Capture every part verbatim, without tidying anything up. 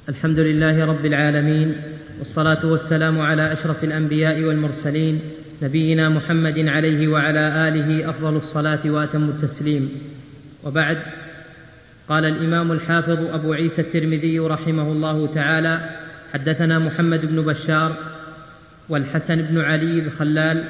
الحمد لله رب العالمين، والصلاة والسلام على أشرف الأنبياء والمرسلين، نبينا محمد عليه وعلى آله أفضل الصلاة وأتم التسليم. وبعد، قال الإمام الحافظ أبو عيسى الترمذي رحمه الله تعالى: حدثنا محمد بن بشار والحسن بن علي الخلال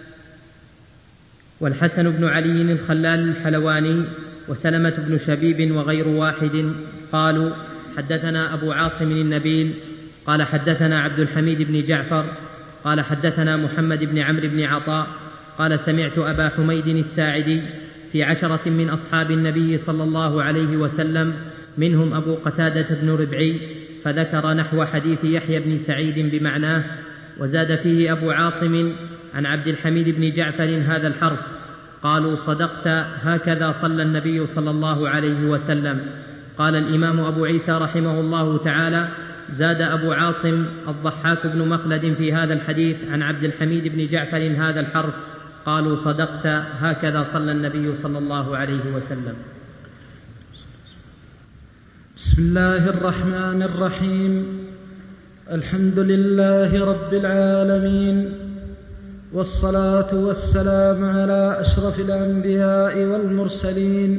والحسن بن علي الخلال الحلواني وسلمة بن شبيب وغير واحد قالوا: حدثنا أبو عاصم النبيل قال حدثنا عبد الحميد بن جعفر قال حدثنا محمد بن عمرو بن عطاء قال: سمعت أبا حميد الساعدي في عشرة من أصحاب النبي صلى الله عليه وسلم، منهم أبو قتادة بن ربعي، فذكر نحو حديث يحيى بن سعيد بمعناه، وزاد فيه أبو عاصم عن عبد الحميد بن جعفر هذا الحرف. قالوا: صدقت، هكذا صلى النبي صلى الله عليه وسلم. قال الإمام أبو عيسى رحمه الله تعالى: زاد أبو عاصم الضحاك بن مخلد في هذا الحديث عن عبد الحميد بن جعفر هذا الحرف. قالوا: صدقت، هكذا صلى النبي صلى الله عليه وسلم. بسم الله الرحمن الرحيم. الحمد لله رب العالمين، والصلاة والسلام على أشرف الأنبياء والمرسلين،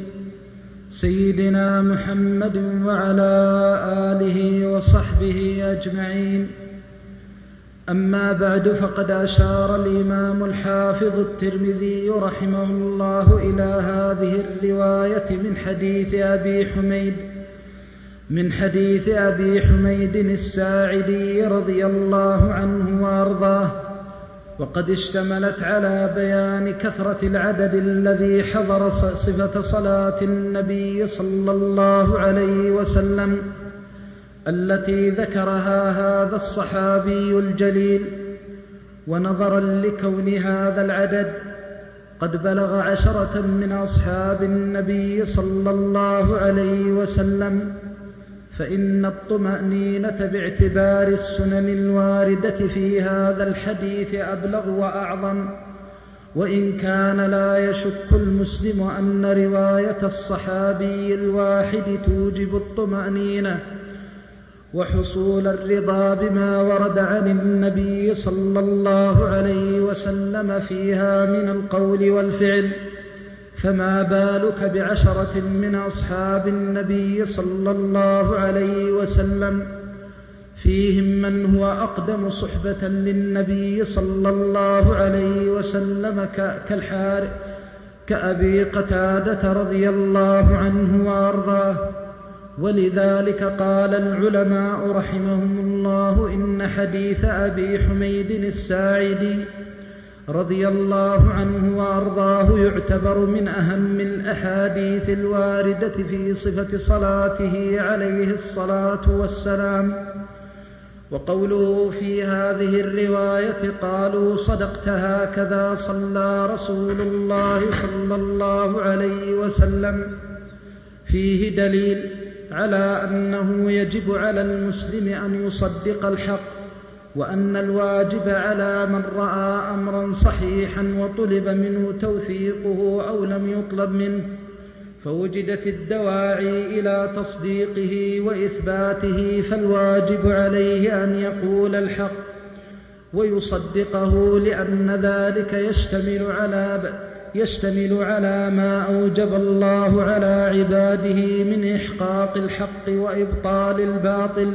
سيدنا محمد وعلى آله وصحبه أجمعين. أما بعد، فقد أشار الإمام الحافظ الترمذي رحمه الله إلى هذه الرواية من حديث أبي حميد من حديث أبي حميد الساعدي رضي الله عنه وأرضاه، وقد اشتملت على بيان كثرة العدد الذي حضر صفة صلاة النبي صلى الله عليه وسلم التي ذكرها هذا الصحابي الجليل. ونظرا لكون هذا العدد قد بلغ عشرة من أصحاب النبي صلى الله عليه وسلم، فإن الطمأنينة باعتبار السنن الواردة في هذا الحديث أبلغ وأعظم، وإن كان لا يشك المسلم أن رواية الصحابي الواحد توجب الطمأنينة وحصول الرضا بما ورد عن النبي صلى الله عليه وسلم فيها من القول والفعل، فما بالك بعشرة من أصحاب النبي صلى الله عليه وسلم، فيهم من هو أقدم صحبة للنبي صلى الله عليه وسلم كالحارث كأبي قتادة رضي الله عنه وأرضاه. ولذلك قال العلماء رحمهم الله إن حديث أبي حميد الساعدي رضي الله عنه وأرضاه يعتبر من أهم الأحاديث الواردة في صفة صلاته عليه الصلاة والسلام. وقوله في هذه الرواية قالوا: صدقت، هكذا صلى رسول الله صلى الله عليه وسلم، فيه دليل على أنه يجب على المسلم أن يصدق الحق، وأن الواجب على من رأى أمرا صحيحا وطلب منه توثيقه أو لم يطلب منه فوجدت الدواعي إلى تصديقه وإثباته، فالواجب عليه أن يقول الحق ويصدقه، لأن ذلك يشتمل على يشتمل على ما أوجب الله على عباده من إحقاق الحق وإبطال الباطل.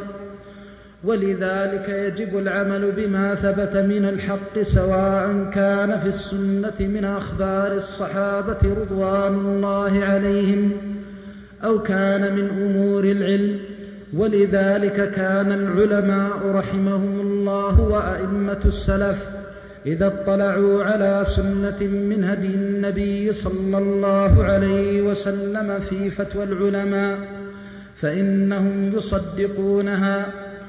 ولذلك يجب العمل بما ثبت من الحق، سواء كان في السنة من أخبار الصحابة رضوان الله عليهم أو كان من أمور العلم. ولذلك كان العلماء رحمهم الله وأئمة السلف إذا اطلعوا على سنة من هدي النبي صلى الله عليه وسلم في فتوى العلماء فإنهم يصدقونها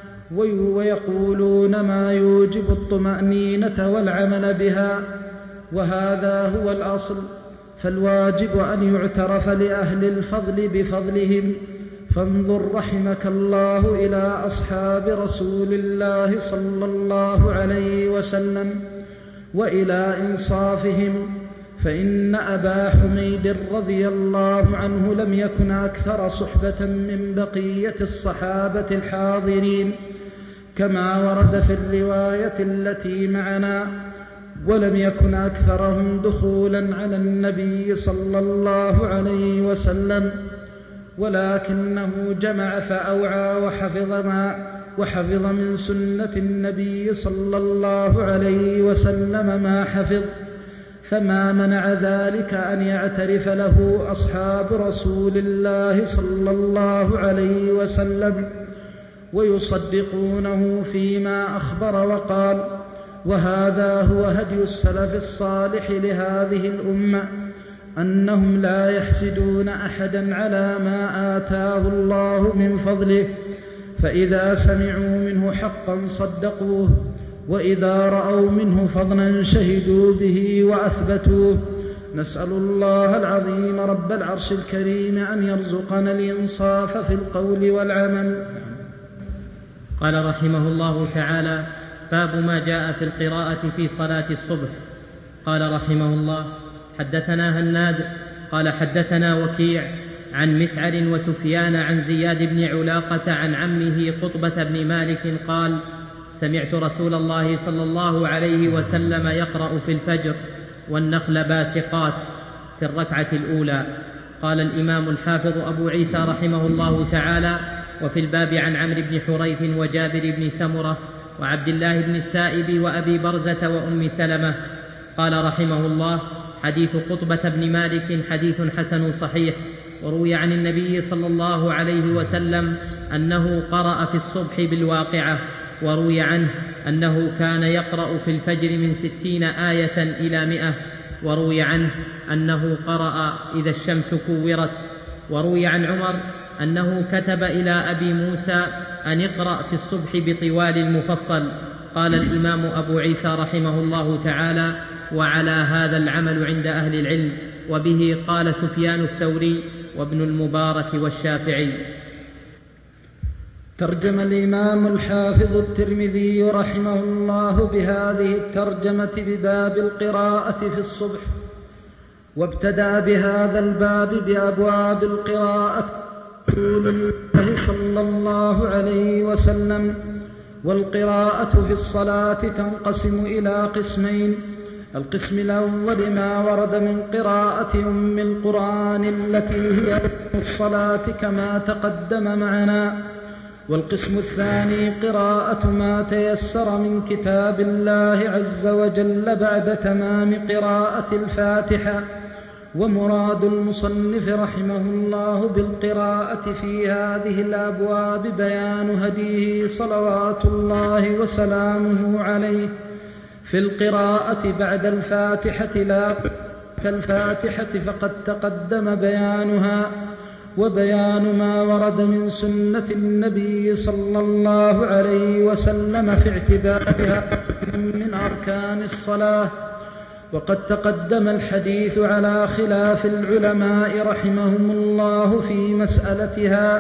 ويقولون ما يوجب الطمأنينة والعمل بها، وهذا هو الأصل. فالواجب أن يعترف لأهل الفضل بفضلهم. فانظر رحمك الله إلى أصحاب رسول الله صلى الله عليه وسلم وإلى إنصافهم، فإن أبا حميد رضي الله عنه لم يكن أكثر صحبة من بقية الصحابة الحاضرين كما ورد في الرواية التي معنا، ولم يكن أكثرهم دخولا على النبي صلى الله عليه وسلم، ولكنه جمع فأوعى وحفظ ما وحفظ من سنة النبي صلى الله عليه وسلم ما حفظ، فما منع ذلك أن يعترف له أصحاب رسول الله صلى الله عليه وسلم ويصدقونه فيما أخبر وقال. وهذا هو هدي السلف الصالح لهذه الأمة، أنهم لا يحسدون أحدا على ما آتاه الله من فضله، فإذا سمعوا منه حقا صدقوه، وإذا رأوا منه فضلا شهدوا به وأثبتوه. نسأل الله العظيم رب العرش الكريم أن يرزقنا الإنصاف في القول والعمل. قال رحمه الله تعالى: باب ما جاء في القراءة في صلاة الصبح. قال رحمه الله: حدثنا هناد قال حدثنا وكيع عن مسعر وسفيان عن زياد بن علاقة عن عمه قطبة بن مالك قال: سمعت رسول الله صلى الله عليه وسلم يقرأ في الفجر والنخل باسقات في الركعة الأولى. قال الإمام الحافظ أبو عيسى رحمه الله تعالى: وفي الباب عن عمرو بن حريث وجابر بن سمرة وعبد الله بن السائب وأبي برزة وأم سلمة. قال رحمه الله: حديث قطبة بن مالك حديث حسن صحيح، وروي عن النبي صلى الله عليه وسلم أنه قرأ في الصبح بالواقعة، وروي عنه أنه كان يقرأ في الفجر من ستين آية إلى مئة، وروي عنه أنه قرأ إذا الشمس كورت، وروي عن عمر أنه كتب إلى أبي موسى أن اقرأ في الصبح بطوال المفصل. قال الإمام أبو عيسى رحمه الله تعالى: وعلى هذا العمل عند أهل العلم، وبه قال سفيان الثوري وابن المبارك والشافعي. ترجم الإمام الحافظ الترمذي رحمه الله بهذه الترجمة بباب القراءة في الصبح، وابتدأ بهذا الباب بأبواب القراءة رسول الله صلى الله عليه وسلم. والقراءة في الصلاة تنقسم إلى قسمين: القسم الأول ما ورد من قراءة أم القرآن التي هي الصلاة كما تقدم معنا، والقسم الثاني قراءة ما تيسر من كتاب الله عز وجل بعد تمام قراءة الفاتحة. ومراد المصنف رحمه الله بالقراءة في هذه الأبواب بيان هديه صلوات الله وسلامه عليه في القراءة بعد الفاتحة، لا الفاتحة فقد تقدم بيانها، وبيان ما ورد من سنة النبي صلى الله عليه وسلم في اعتبارها من أركان الصلاة. وقد تقدم الحديث على خلاف العلماء رحمهم الله في مسألتها.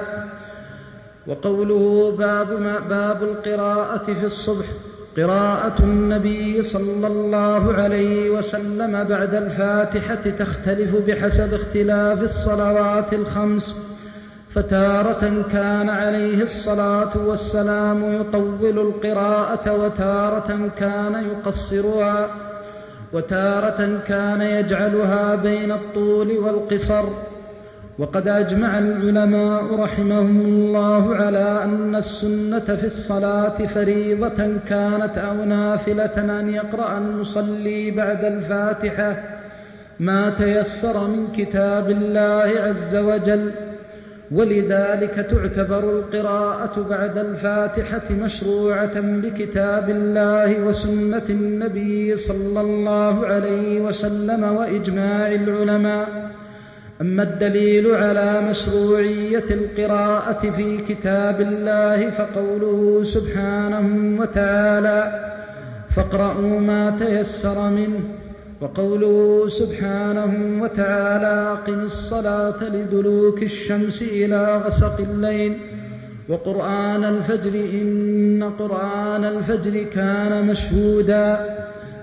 وقوله باب, ما باب القراءة في الصبح: قراءة النبي صلى الله عليه وسلم بعد الفاتحة تختلف بحسب اختلاف الصلوات الخمس، فتارة كان عليه الصلاة والسلام يطول القراءة، وتارة كان يقصرها، وتارة كان يجعلها بين الطول والقصر. وقد أجمع العلماء رحمهم الله على أن السنة في الصلاة فريضة كانت أو نافلة أن يقرأ المصلي بعد الفاتحة ما تيسر من كتاب الله عز وجل، ولذلك تعتبر القراءة بعد الفاتحة مشروعة بكتاب الله وسنة النبي صلى الله عليه وسلم وإجماع العلماء. أما الدليل على مشروعية القراءة في كتاب الله فقوله سبحانه وتعالى: فاقرؤوا ما تيسر منه، وقوله سبحانه وتعالى: أقم الصلاة لدلوك الشمس إلى غسق الليل وقرآن الفجر إن قرآن الفجر كان مشهودا.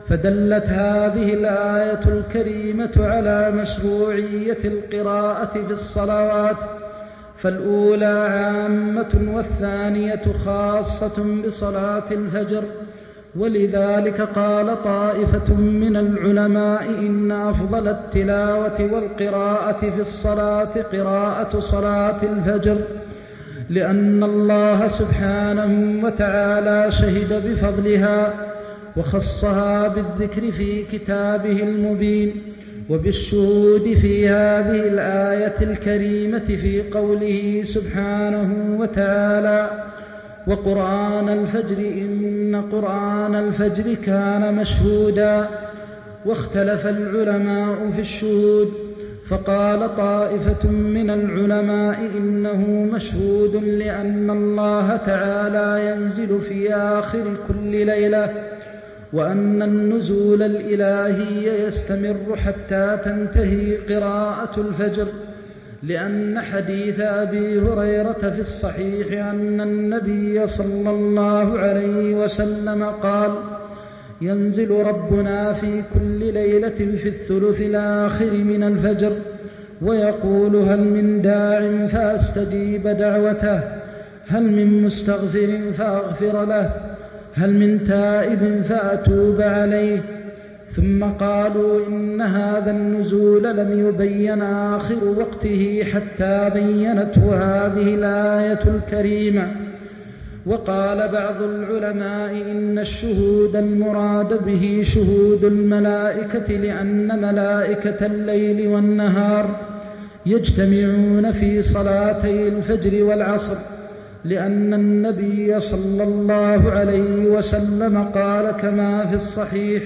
فدلت هذه الآية الكريمة على مشروعية القراءة في الصلوات، فالأولى عامة والثانية خاصة بصلاة الفجر. ولذلك قال طائفة من العلماء إن أفضل التلاوة والقراءة في الصلاة قراءة صلاة الفجر، لأن الله سبحانه وتعالى شهد بفضلها وخصها بالذكر في كتابه المبين، وبالشهود في هذه الآية الكريمة في قوله سبحانه وتعالى: وقرآن الفجر إن قرآن الفجر كان مشهودا. واختلف العلماء في الشهود، فقال طائفة من العلماء إنه مشهود لأن الله تعالى ينزل في آخر كل ليلة، وأن النزول الإلهي يستمر حتى تنتهي قراءة الفجر، لأن حديث أبي هريرة في الصحيح أن النبي صلى الله عليه وسلم قال: ينزل ربنا في كل ليلة في الثلث الآخر من الفجر ويقول: هل من داع فأستجيب دعوته، هل من مستغفر فأغفر له، هل من تائب فأتوب عليه. ثم قالوا إن هذا النزول لم يبين آخر وقته حتى بينته هذه الآية الكريمة. وقال بعض العلماء إن الشهود المراد به شهود الملائكة، لأن ملائكة الليل والنهار يجتمعون في صلاتي الفجر والعصر، لأن النبي صلى الله عليه وسلم قال كما في الصحيح: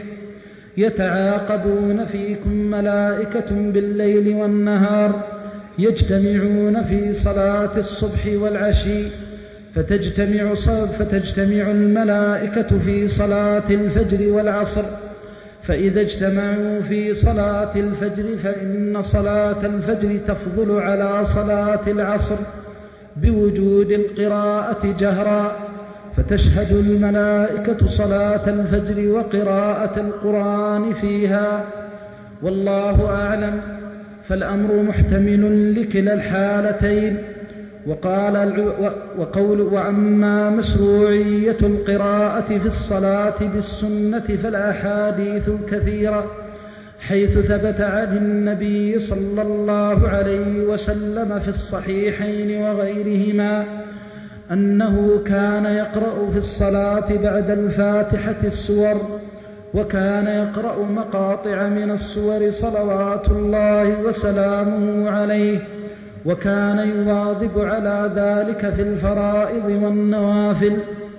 يتعاقبون فيكم ملائكة بالليل والنهار يجتمعون في صلاة الصبح والعشي، فتجتمع, فتجتمع الملائكة في صلاة الفجر والعصر، فإذا اجتمعوا في صلاة الفجر فإن صلاة الفجر تفضل على صلاة العصر بوجود القراءة جهرا، فتشهد الملائكة صلاة الفجر وقراءة القرآن فيها، والله أعلم. فالأمر محتمل لكلا الحالتين. وقال وقول وأما مشروعية القراءة في الصلاة بالسنة فالأحاديث كثيرة، حيث ثبت عن النبي صلى الله عليه وسلم في الصحيحين وغيرهما أنه كان يقرأ في الصلاة بعد الفاتحة السور، وكان يقرأ مقاطع من السور صلوات الله وسلامه عليه، وكان يواظب على ذلك في الفرائض والنوافل.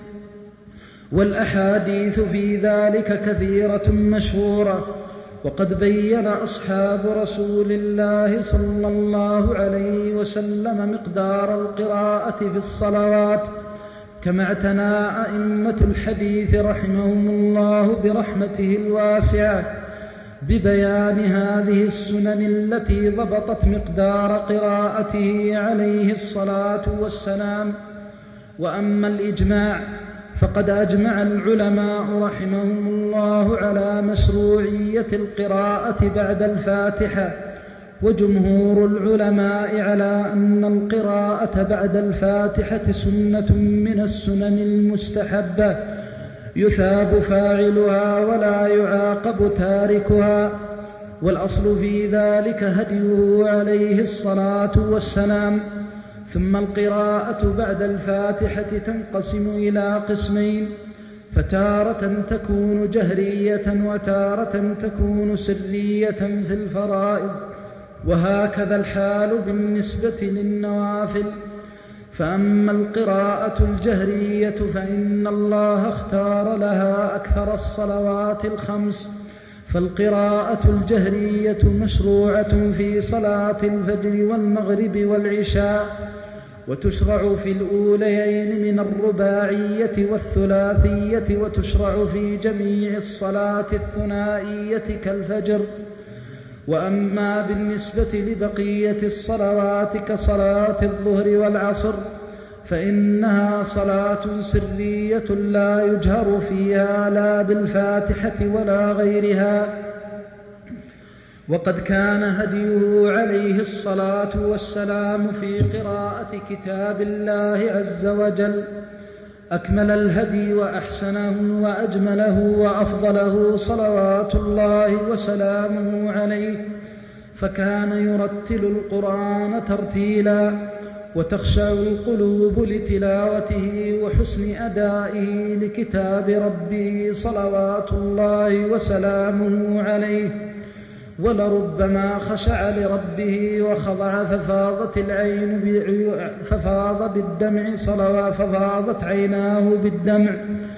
والأحاديث في ذلك كثيرة مشهورة، وقد بين أصحاب رسول الله صلى الله عليه وسلم مقدار القراءة في الصلوات، كما اعتنى أئمة الحديث رحمهم الله برحمته الواسعة ببيان هذه السنن التي ضبطت مقدار قراءته عليه الصلاة والسلام. وأما الإجماع فقد أجمع العلماء رحمهم الله على مشروعية القراءة بعد الفاتحة، وجمهور العلماء على أن القراءة بعد الفاتحة سنة من السنن المستحبة يثاب فاعلها ولا يعاقب تاركها، والأصل في ذلك هديه عليه الصلاة والسلام. ثم القراءة بعد الفاتحة تنقسم إلى قسمين، فتارة تكون جهرية وتارة تكون سرية في الفرائض، وهكذا الحال بالنسبة للنوافل. فأما القراءة الجهرية فإن الله اختار لها أكثر الصلوات الخمس، فالقراءة الجهرية مشروعة في صلاة الفجر والمغرب والعشاء، وتشرع في الأوليين من الرباعية والثلاثية، وتشرع في جميع الصلاة الثنائية كالفجر. وأما بالنسبة لبقية الصلوات كصلاة الظهر والعصر فإنها صلاة سرية لا يجهر فيها لا بالفاتحة ولا غيرها. وقد كان هديه عليه الصلاة والسلام في قراءة كتاب الله عز وجل أكمل الهدي وأحسنه وأجمله وأفضله صلوات الله وسلامه عليه، فكان يرتل القرآن ترتيلا وتخشع القلوب لتلاوته وحسن أدائه لكتاب ربه صلوات الله وسلامه عليه. ولربما خشع لربه وخضع ففاضت العين ففاض بالدمع صلوات ففاضت عيناه بالدمع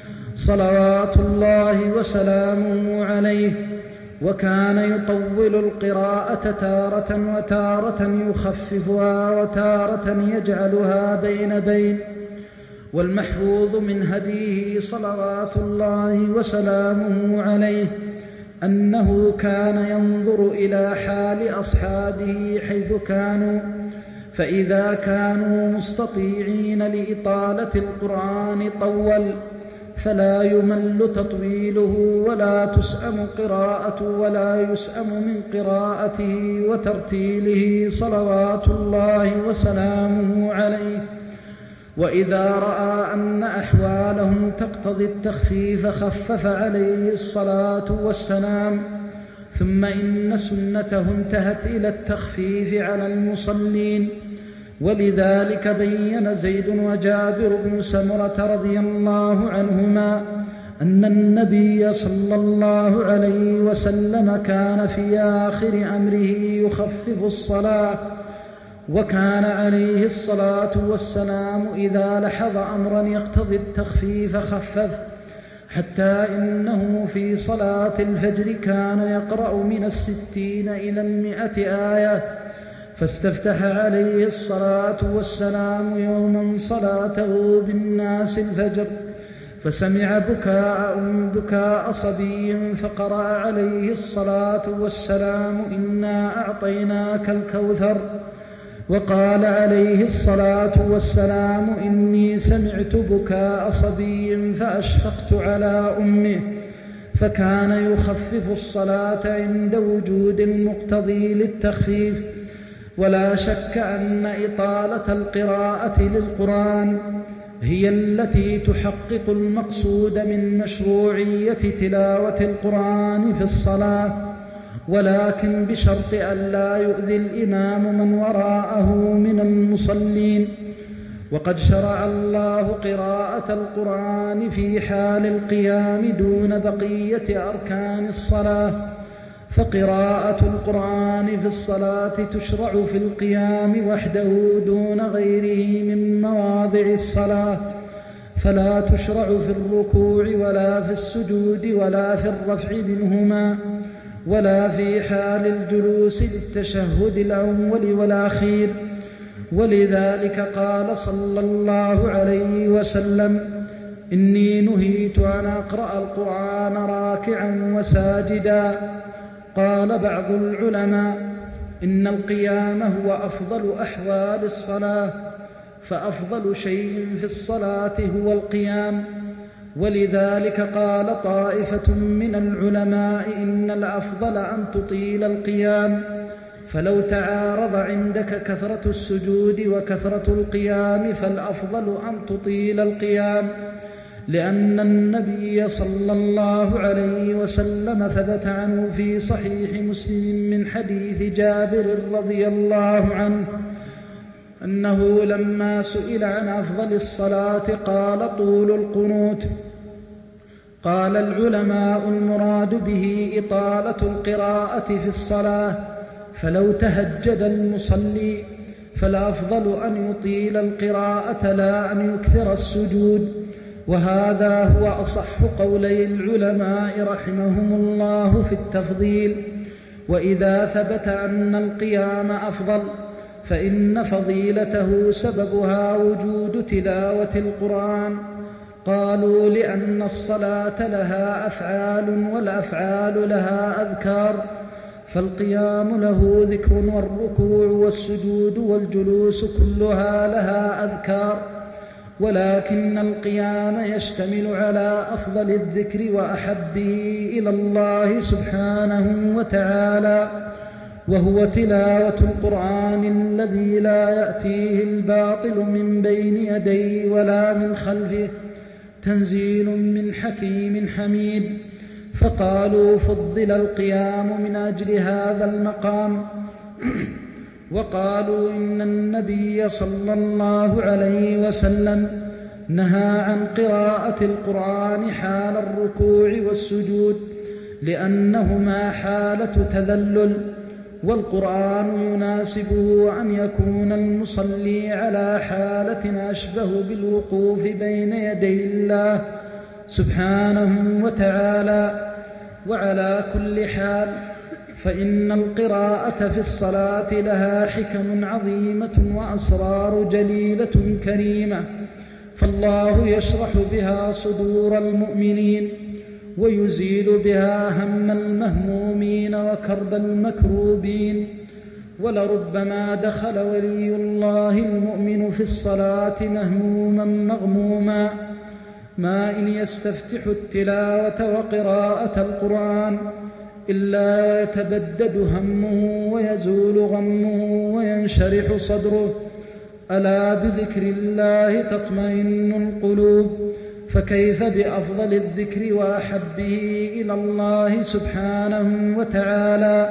صلوات الله وسلامه عليه. وكان يطول القراءة تارة وتارة يخففها وتارة يجعلها بين بين. والمحفوظ من هديه صلوات الله وسلامه عليه أنه كان ينظر إلى حال أصحابه حيث كانوا، فإذا كانوا مستطيعين لإطالة القرآن طول، فلا يمل تطويله ولا تسأم قراءة ولا يسأم من قراءته وترتيله صلوات الله وسلامه عليه. وإذا رأى أن أحوالهم تقتضي التخفيف خفف عليه الصلاة والسلام. ثم إن سنته انتهت إلى التخفيف على المصلين، ولذلك بين زيد وجابر بن سمرة رضي الله عنهما أن النبي صلى الله عليه وسلم كان في آخر أمره يخفف الصلاة، وكان عليه الصلاة والسلام إذا لحظ أمرا يقتضي التخفيف خفف، حتى إنه في صلاة الفجر كان يقرأ من الستين إلى المئة آية. فاستفتح عليه الصلاة والسلام يوما صلاته بالناس الفجر، فسمع بكاء بكاء صبي، فقرأ عليه الصلاة والسلام إنا أعطيناك الكوثر. وقال عليه الصلاة والسلام إني سمعت بكاء صبي فأشفقت على أمه. فكان يخفف الصلاة عند وجود المقتضي للتخفيف. ولا شك أن إطالة القراءة للقرآن هي التي تحقق المقصود من مشروعية تلاوة القرآن في الصلاة، ولكن بشرط أن لا يؤذي الإمام من وراءه من المصلين. وقد شرع الله قراءة القرآن في حال القيام دون بقية أركان الصلاة، فقراءة القرآن في الصلاة تشرع في القيام وحده دون غيره من مواضع الصلاة، فلا تشرع في الركوع ولا في السجود ولا في الرفع منهما ولا في حال الجلوس للتشهد الأول والأخير. ولذلك قال صلى الله عليه وسلم إني نهيت أن أقرأ القرآن راكعا وساجدا. قال بعض العلماء إن القيام هو أفضل أحوال الصلاة، فأفضل شيء في الصلاة هو القيام. ولذلك قال طائفة من العلماء إن الأفضل أن تطيل القيام، فلو تعارض عندك كثرة السجود وكثرة القيام فالأفضل أن تطيل القيام، لأن النبي صلى الله عليه وسلم ثبت عنه في صحيح مسلم من حديث جابر رضي الله عنه أنه لما سئل عن أفضل الصلاة قال طول القنوت. قال العلماء المراد به إطالة القراءة في الصلاة، فلو تهجد المصلي فالأفضل أن يطيل القراءة لا أن يكثر السجود، وهذا هو أصح قولي العلماء رحمهم الله في التفضيل. وإذا ثبت أن القيام أفضل فإن فضيلته سببها وجود تلاوة القرآن. قالوا لأن الصلاة لها أفعال والأفعال لها أذكار، فالقيام له ذكر والركوع والسجود والجلوس كلها لها أذكار، ولكن القيام يشتمل على أفضل الذكر وأحبه إلى الله سبحانه وتعالى، وهو تلاوة القرآن الذي لا يأتيه الباطل من بين يديه ولا من خلفه، تنزيل من حكيم حميد. فقالوا فضل القيام من أجل هذا المقام. وقالوا إن النبي صلى الله عليه وسلم نهى عن قراءة القرآن حال الركوع والسجود لأنهما حالة تذلل، والقرآن يناسبه أن يكون المصلي على حالة أشبه بالوقوف بين يدي الله سبحانه وتعالى. وعلى كل حال فإن القراءة في الصلاة لها حكم عظيمة وأسرار جليلة كريمة، فالله يشرح بها صدور المؤمنين ويزيل بها هم المهمومين وكرب المكروبين. ولربما دخل ولي الله المؤمن في الصلاة مهموما مغموما، ما إن يستفتح التلاوة وقراءة القرآن إلا يتبدد همه ويزول غمه وينشرح صدره. ألا بذكر الله تطمئن القلوب، فكيف بأفضل الذكر وأحبه إلى الله سبحانه وتعالى.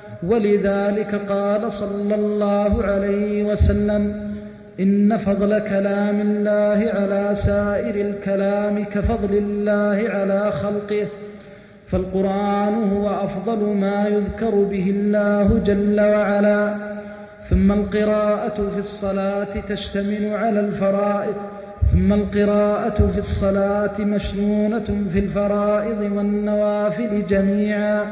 ولذلك قال صلى الله عليه وسلم: إن فضل كلام الله على سائر الكلام كفضل الله على خلقه، فالقرآن هو أفضل ما يذكر به الله جل وعلا. ثم القراءة في الصلاة تشتمل على الفرائض ثم القراءة في الصلاة مشنونة في الفرائض والنوافل جميعا،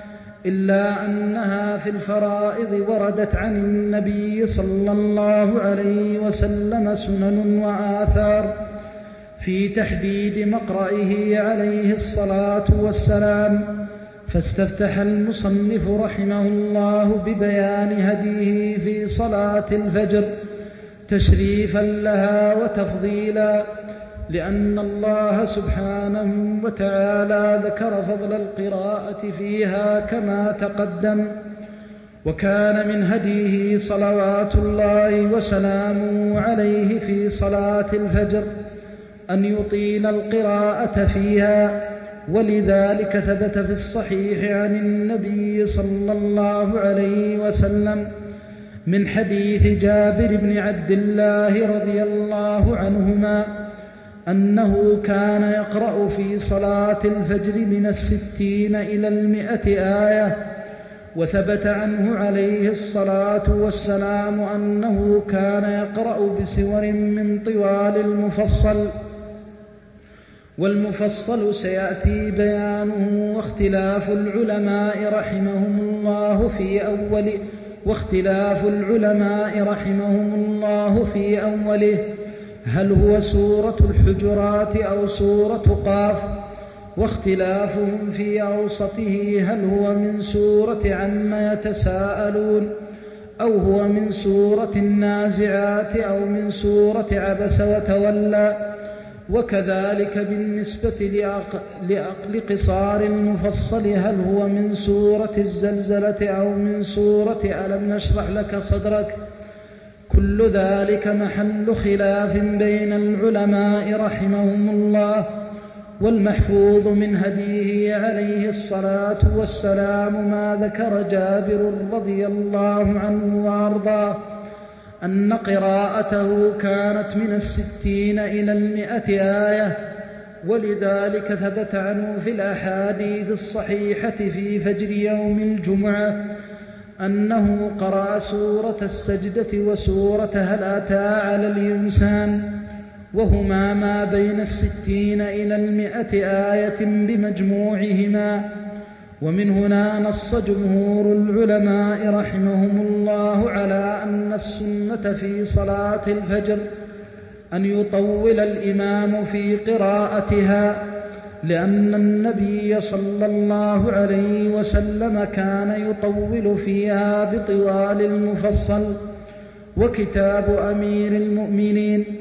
إلا أنها في الفرائض وردت عن النبي صلى الله عليه وسلم سنن وآثار في تحديد مقرئه عليه الصلاة والسلام. فاستفتح المصنف رحمه الله ببيان هديه في صلاة الفجر تشريفا لها وتفضيلا، لأن الله سبحانه وتعالى ذكر فضل القراءة فيها كما تقدم. وكان من هديه صلوات الله وسلامه عليه في صلاة الفجر أن يطيل القراءة فيها، ولذلك ثبت في الصحيح عن النبي صلى الله عليه وسلم من حديث جابر بن عبد الله رضي الله عنهما أنه كان يقرأ في صلاة الفجر من الستين إلى المئة آية. وثبت عنه عليه الصلاة والسلام أنه كان يقرأ بسور من طوال المفصل، والمفصل سيأتي بيانه. واختلاف العلماء رحمهم الله في أول واختلاف العلماء رحمهم الله في أوله هل هو سورة الحجرات أو سورة قاف، واختلافهم في أوسطه هل هو من سورة عما يتساءلون أو هو من سورة النازعات أو من سورة عبس وتولى. وكذلك بالنسبة لقصار المفصل هل هو من سورة الزلزلة أو من سورة ألم نشرح لك صدرك. كل ذلك محل خلاف بين العلماء رحمهم الله. والمحفوظ من هديه عليه الصلاة والسلام ما ذكر جابر رضي الله عنه وأرضاه أن قراءته كانت من الستين إلى المئة آية، ولذلك ثبت عنه في الأحاديث الصحيحة في فجر يوم الجمعة أنه قرأ سورة السجدة وسورة هل أتى على الإنسان، وهما ما بين الستين إلى المئة آية بمجموعهما. ومن هنا نص جمهور العلماء رحمهم الله على أن السنة في صلاة الفجر أن يطول الإمام في قراءتها، لأن النبي صلى الله عليه وسلم كان يطول فيها بطوال المفصل. وكتاب أمير المؤمنين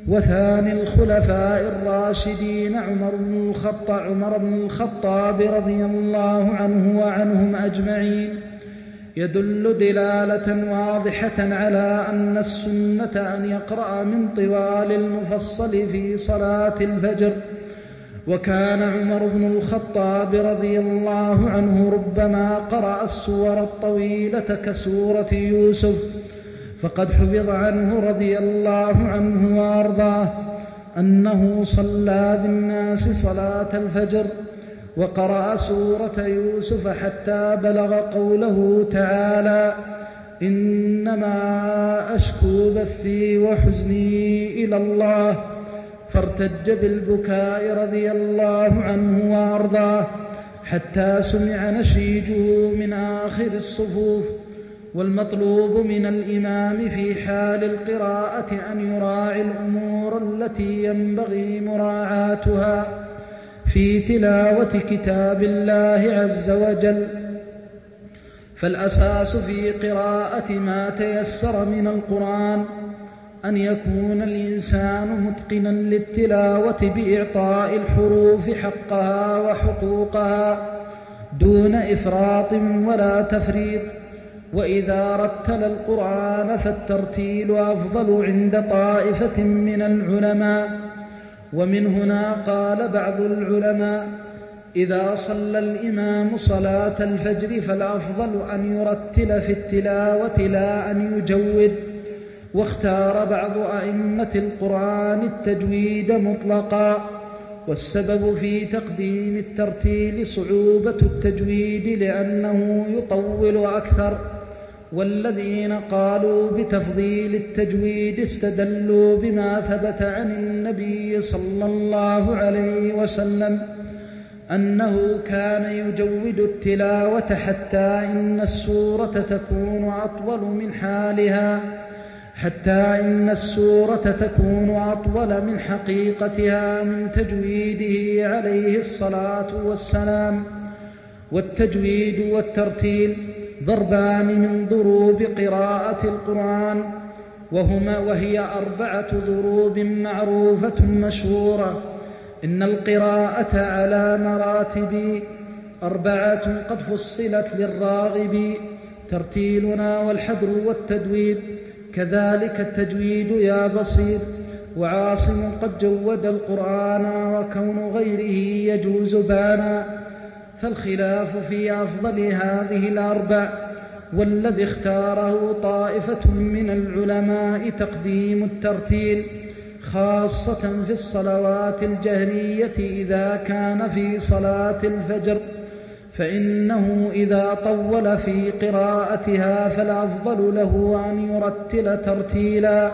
وثاني الخلفاء الراشدين عمر بن الخطاب, عمر بن الخطاب رضي الله عنه وعنهم أجمعين، يدل دلالة واضحة على أن السنة أن يقرأ من طوال المفصل في صلاة الفجر. وكان عمر بن الخطاب رضي الله عنه ربما قرأ السور الطويلة كسورة يوسف، فقد حفظ عنه رضي الله عنه وأرضاه أنه صلى بالناس صلاة الفجر وقرأ سورة يوسف حتى بلغ قوله تعالى: إنما أشكو بثي وحزني إلى الله، فارتج بالبكاء رضي الله عنه وأرضاه حتى سمع نشيجه من آخر الصفوف. والمطلوب من الإمام في حال القراءة أن يراعي الأمور التي ينبغي مراعاتها في تلاوة كتاب الله عز وجل. فالأساس في قراءة ما تيسر من القرآن أن يكون الإنسان متقنا للتلاوة بإعطاء الحروف حقها وحقوقها دون إفراط ولا تفريط. وإذا رتل القرآن فالترتيل أفضل عند طائفة من العلماء. ومن هنا قال بعض العلماء: إذا صلى الإمام صلاة الفجر فالأفضل أن يرتل في التلاوة لا أن يجود. واختار بعض أئمة القرآن التجويد مطلقا، والسبب في تقديم الترتيل صعوبة التجويد لأنه يطول أكثر. والذين قالوا بتفضيل التجويد استدلوا بما ثبت عن النبي صلى الله عليه وسلم أنه كان يجود التلاوة حتى إن السورة تكون أطول من حالها حتى إن السورة تكون أطول من حقيقتها من تجويده عليه الصلاة والسلام. والتجويد والترتيل ضربان من ضروب قراءة القرآن، وهما وهي أربعة ضروب معروفة مشهورة. إن القراءة على مراتب أربعة قد فصلت للراغب: ترتيلنا والحدر والتدوير، كذلك التجويد يا بصير. وعاصم قد جود القرآن وكون غيره يجوز بانا. فالخلاف في أفضل هذه الأربع، والذي اختاره طائفة من العلماء تقديم الترتيل خاصة في الصلوات الجهرية إذا كان في صلاة الفجر، فإنه إذا طول في قراءتها فالأفضل له أن يرتل ترتيلا.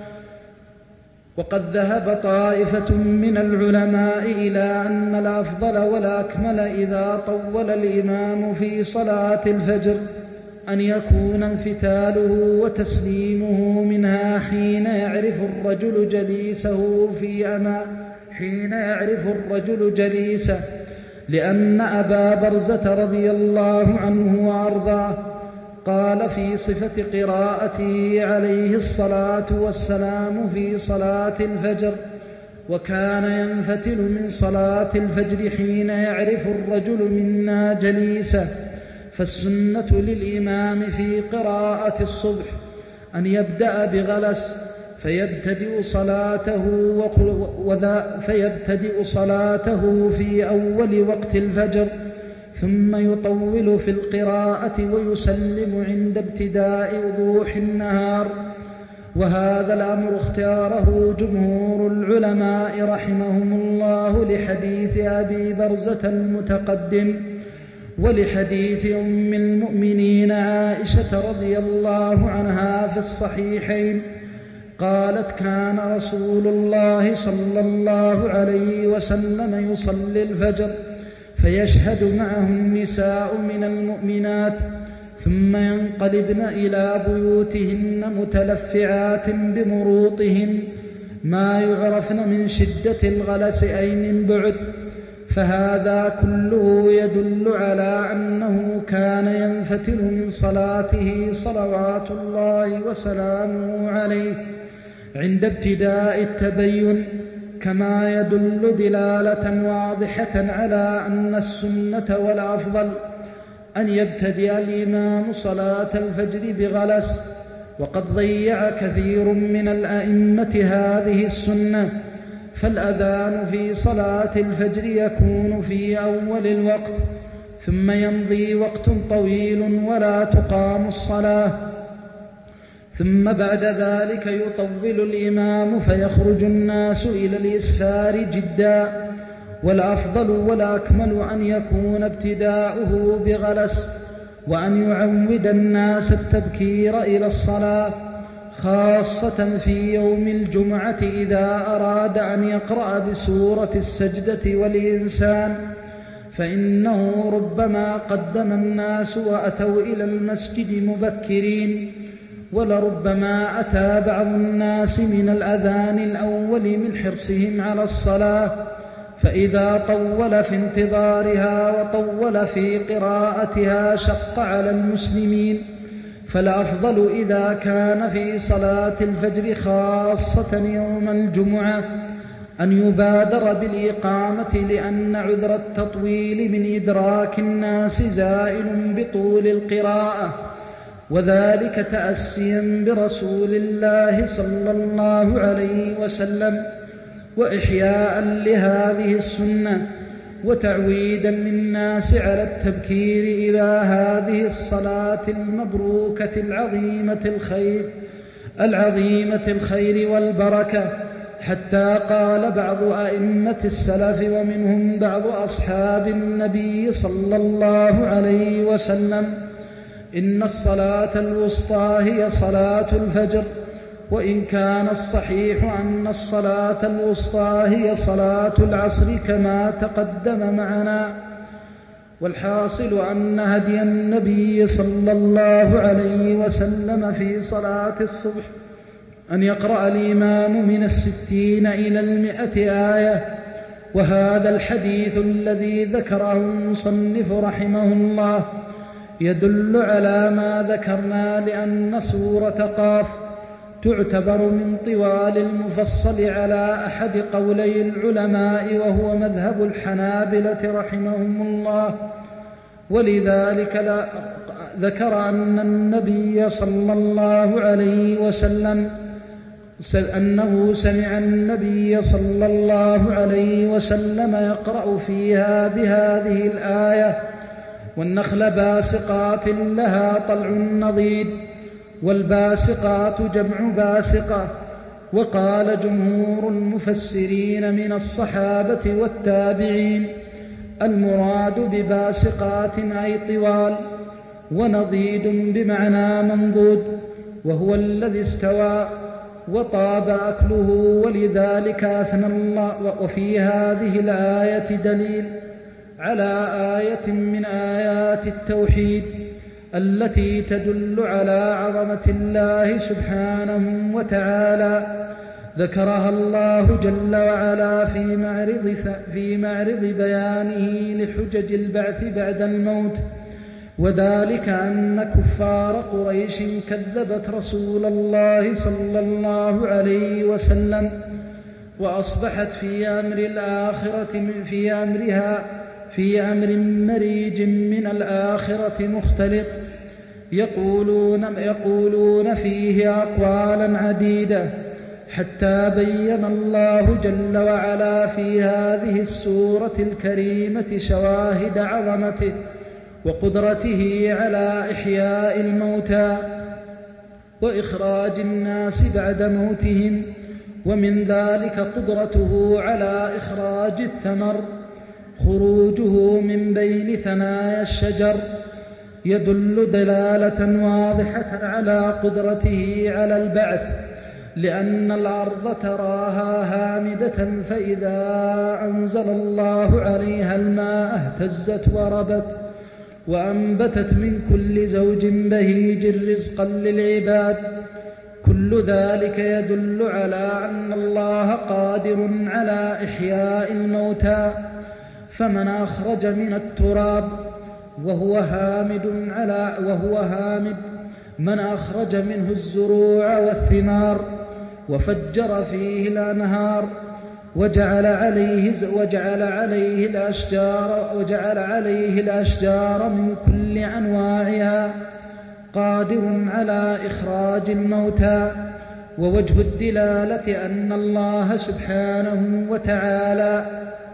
وقد ذهب طائفة من العلماء إلى أن الأفضل والأكمل إذا طول الإمام في صلاة الفجر أن يكون انفتاله وتسليمه منها حين يعرف الرجل جليسه في أما حين يعرف الرجل جليسه، لأن أبا برزة رضي الله عنه وأرضاه قال في صفة قراءته عليه الصلاة والسلام في صلاة الفجر: وكان ينفتل من صلاة الفجر حين يعرف الرجل منا جليسه. فالسنة للإمام في قراءة الصبح أن يبدأ بغلس فيبتدئ صلاته وذا فيبتدئ صلاته في أول وقت الفجر، ثم يطول في القراءة ويسلم عند ابتداء وضوح النهار. وهذا الأمر اختاره جمهور العلماء رحمهم الله لحديث أبي برزة المتقدم، ولحديث أم المؤمنين عائشة رضي الله عنها في الصحيحين قالت: كان رسول الله صلى الله عليه وسلم يصلي الفجر فيشهد معه النساء من المؤمنات، ثم ينقلبن إلى بيوتهن متلفعات بمروطهن ما يعرفن من شدة الغلس أي من بعد. فهذا كله يدل على أنه كان ينفتل من صلاته صلوات الله وسلامه عليه عند ابتداء التبين، كما يدل دلالة واضحة على أن السنة والأفضل أن يبتدئ الإمام صلاة الفجر بغلس، وقد ضيع كثير من الأئمة هذه السنة، فالأذان في صلاة الفجر يكون في أول الوقت، ثم يمضي وقت طويل ولا تقام الصلاة، ثم بعد ذلك يطول الإمام فيخرج الناس إلى الإسفار جدا. والأفضل والأكمل أن يكون ابتداؤه بغلس، وأن يعود الناس التبكير إلى الصلاة، خاصة في يوم الجمعة إذا أراد أن يقرأ بسورة السجدة والإنسان، فإنه ربما قدم الناس وأتوا إلى المسجد مبكرين، ولربما أتى بعض الناس من الأذان الأول من حرصهم على الصلاة، فإذا طول في انتظارها وطول في قراءتها شق على المسلمين. فالأفضل إذا كان في صلاة الفجر خاصة يوم الجمعة أن يبادر بالإقامة، لأن عذر التطويل من إدراك الناس زائل بطول القراءة، وذلك تأسيا برسول الله صلى الله عليه وسلم، وإحياء لهذه السنة، وتعويدا للناس على التبكير إلى هذه الصلاة المبروكة العظيمة الخير العظيمة الخير والبركة. حتى قال بعض أئمة السلف ومنهم بعض أصحاب النبي صلى الله عليه وسلم: إن الصلاة الوسطى هي صلاة الفجر، وإن كان الصحيح أن الصلاة الوسطى هي صلاة العصر كما تقدم معنا. والحاصل أن هدي النبي صلى الله عليه وسلم في صلاة الصبح أن يقرأ الإمام من الستين إلى المئة آية، وهذا الحديث الذي ذكره المصنف رحمه الله يدل على ما ذكرنا، لأن سورة قاف تعتبر من طوال المفصل على أحد قولي العلماء، وهو مذهب الحنابلة رحمهم الله. ولذلك لا ذكر أن النبي صلى الله عليه وسلم أنه سمع النبي صلى الله عليه وسلم يقرأ فيها بهذه الآية: والنخل باسقات لها طلع نضيد، والباسقات جمع باسقة. وقال جمهور المفسرين من الصحابة والتابعين: المراد بباسقات أي طوال، ونضيد بمعنى منضود، وهو الذي استوى وطاب أكله. ولذلك أثنى الله. وفي هذه الآية دليل على آية من آيات التوحيد التي تدل على عظمة الله سبحانه وتعالى، ذكرها الله جل وعلا في معرض, في معرض بيانه لحجج البعث بعد الموت، وذلك أن كفار قريش كذبت رسول الله صلى الله عليه وسلم، وأصبحت في أمر الآخرة في أمرها في أمر مريج من الآخرة مختلط، يقولون, يقولون فيه أقوالا عديدة، حتى بين الله جل وعلا في هذه السورة الكريمة شواهد عظمته وقدرته على إحياء الموتى وإخراج الناس بعد موتهم، ومن ذلك قدرته على إخراج الثمر، خروجه من بين ثنايا الشجر، يدل دلالة واضحة على قدرته على البعث، لأن الأرض تراها هامدة فإذا أنزل الله عليها الماء اهتزت وربت وأنبتت من كل زوج بهيج رزقا للعباد. كل ذلك يدل على أن الله قادر على إحياء الموتى. فمن أخرج من التراب وهو هامد على وهو هامد من أخرج منه الزروع والثمار وفجر فيه الأنهار وجعل عليه وجعل عليه الأشجار وجعل عليه الأشجار من كل أنواعها، قادر على إخراج الموتى. ووجه الدلالة أن الله سبحانه وتعالى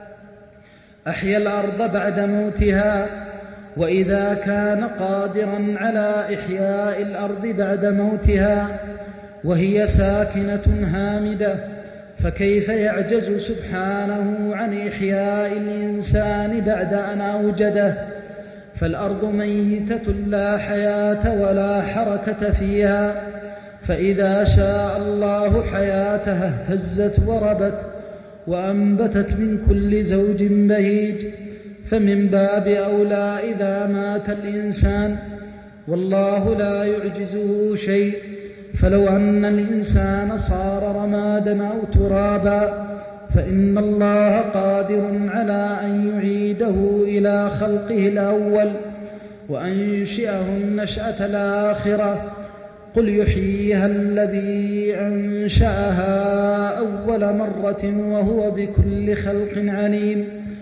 أحيا الأرض بعد موتها، وإذا كان قادرا على إحياء الأرض بعد موتها وهي ساكنة هامدة، فكيف يعجز سبحانه عن إحياء الإنسان بعد أن أوجده؟ فالأرض ميتة لا حياة ولا حركة فيها، فإذا شاء الله حياتها اهتزت وربت وأنبتت من كل زوج بهيج، فمن باب أولى إذا مات الإنسان والله لا يعجزه شيء. فلو أن الإنسان صار رمادا أو ترابا فإن الله قادر على أن يعيده إلى خلقه الأول وأنشئه النشأة الآخرة. قل يحييها الذي أنشأها أول مرة وهو بكل خلق عليم،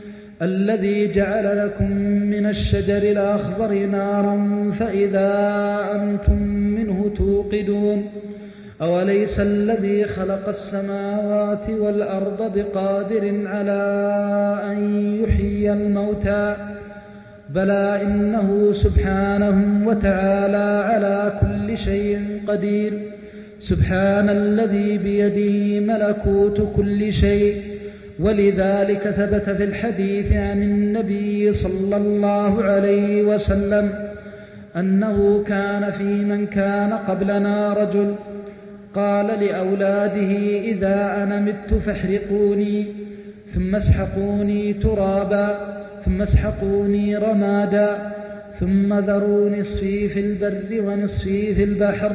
الذي جعل لكم من الشجر الأخضر نارا فإذا أنتم منه توقدون. أوليس الذي خلق السماوات والأرض بقادر على أن يحيي الموتى؟ بلى إنه سبحانه وتعالى على كل شيء قدير. سبحان الذي بيده ملكوت كل شيء. ولذلك ثبت في الحديث عن النبي صلى الله عليه وسلم أنه كان في من كان قبلنا رجل قال لأولاده إذا أنا مت فاحرقوني ثم اسحقوني ترابا ثم اسحقوني رمادا ثم ذروا نصفي في البر ونصفي في البحر،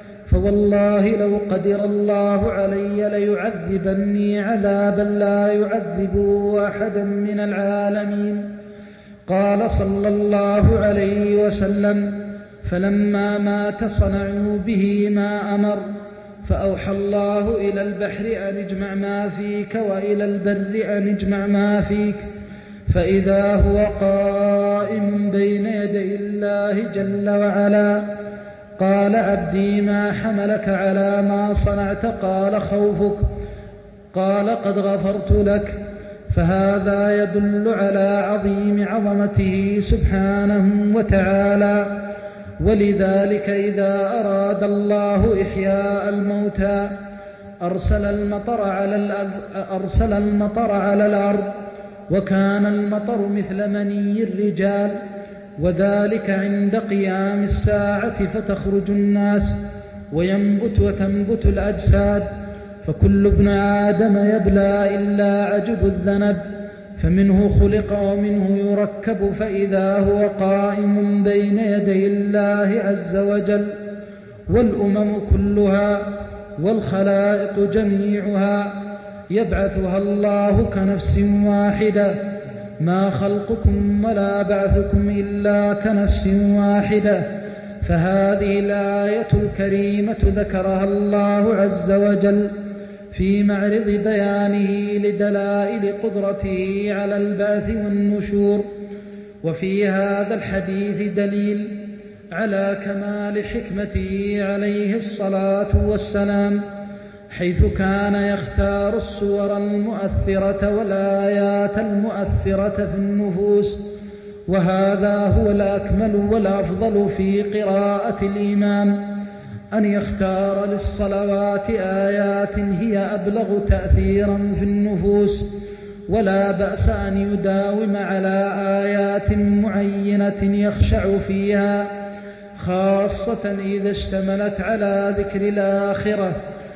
فوالله لو قدر الله علي ليعذبني عذابا لا يعذبه أحدا من العالمين. قال صلى الله عليه وسلم فلما مات صنعوا به ما أمر، فأوحى الله إلى البحر أن اجمع ما فيك وإلى البر أن اجمع ما فيك، فإذا هو قائم بين يدي الله جل وعلا. قال عبدي ما حملك على ما صنعت؟ قال خوفك. قال قد غفرت لك. فهذا يدل على عظيم عظمته سبحانه وتعالى. ولذلك إذا أراد الله إحياء الموتى أرسل المطر على الأرض, أرسل المطر على الأرض وكان المطر مثل مني الرجال، وذلك عند قيام الساعة فتخرج الناس وينبت وتنبت الأجساد، فكل ابن آدم يبلى إلا عجب الذنب، فمنه خلق ومنه يركب، فإذا هو قائم بين يدي الله عز وجل. والأمم كلها والخلائق جميعها يبعثها الله كنفس واحدة، ما خلقكم ولا بعثكم إلا كنفس واحدة. فهذه الآية الكريمة ذكرها الله عز وجل في معرض بيانه لدلائل قدرته على البعث والنشور. وفي هذا الحديث دليل على كمال حكمته عليه الصلاة والسلام، حيث كان يختار الصور المؤثرة والآيات المؤثرة في النفوس، وهذا هو الأكمل والأفضل في قراءة الإمام، أن يختار للصلوات آيات هي أبلغ تأثيرا في النفوس، ولا بأس أن يداوم على آيات معينة يخشع فيها، خاصة إذا اشتملت على ذكر الآخرة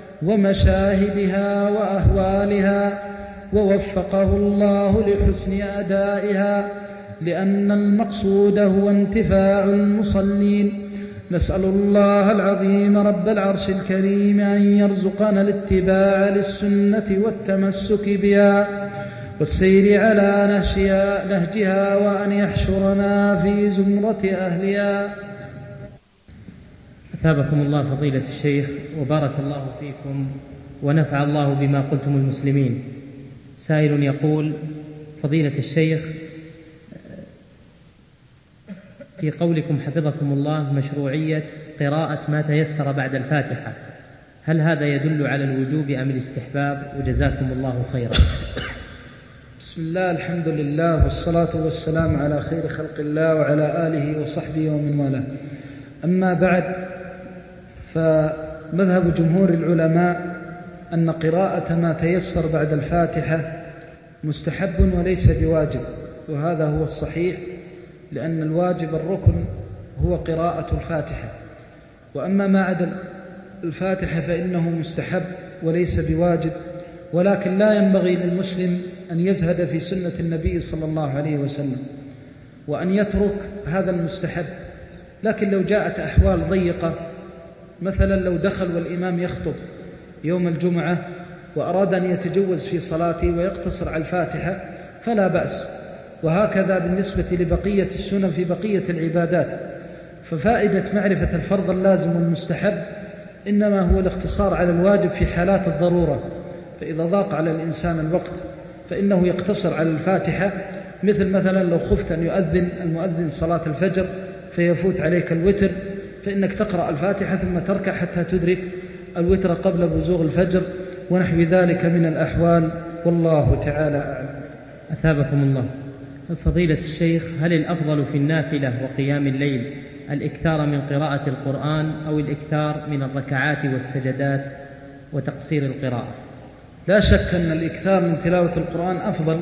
ومشاهدها وأهوالها، ووفقه الله لحسن أدائها، لأن المقصود هو انتفاع المصلين. نسأل الله العظيم رب العرش الكريم أن يرزقنا الاتباع للسنة والتمسك بها والسير على نهجها, نهجها وأن يحشرنا في زمرة أهلها. أثابكم الله فضيلة الشيخ وبارك الله فيكم ونفع الله بما قلتم المسلمين. سائل يقول: فضيلة الشيخ، في قولكم حفظكم الله مشروعية قراءة ما تيسر بعد الفاتحة، هل هذا يدل على الوجوب أم الاستحباب؟ وجزاكم الله خيرا. بسم الله، الحمد لله، والصلاة والسلام على خير خلق الله وعلى آله وصحبه ومن والاه. أما بعد، فمذهب جمهور العلماء أن قراءة ما تيسر بعد الفاتحة مستحب وليس بواجب، وهذا هو الصحيح، لأن الواجب الركن هو قراءة الفاتحة، وأما ما عدا الفاتحة فإنه مستحب وليس بواجب، ولكن لا ينبغي للمسلم أن يزهد في سنة النبي صلى الله عليه وسلم وأن يترك هذا المستحب. لكن لو جاءت أحوال ضيقة، مثلا لو دخل والإمام يخطب يوم الجمعة وأراد أن يتجوز في صلاته ويقتصر على الفاتحة فلا بأس، وهكذا بالنسبة لبقية السنن في بقية العبادات. ففائدة معرفة الفرض اللازم والمستحب إنما هو الاقتصار على الواجب في حالات الضرورة، فإذا ضاق على الإنسان الوقت فإنه يقتصر على الفاتحة، مثل مثلا لو خفت أن يؤذن المؤذن صلاة الفجر فيفوت عليك الوتر، فإنك تقرأ الفاتحة ثم تركع حتى تدرك الوتر قبل بزوغ الفجر، ونحو ذلك من الأحوال، والله تعالى أعلم. أثابكم الله. فضيلة الشيخ، هل الأفضل في النافلة وقيام الليل الإكثار من قراءة القرآن أو الإكثار من الركعات والسجدات وتقصير القراءة؟ لا شك أن الإكثار من تلاوة القرآن أفضل،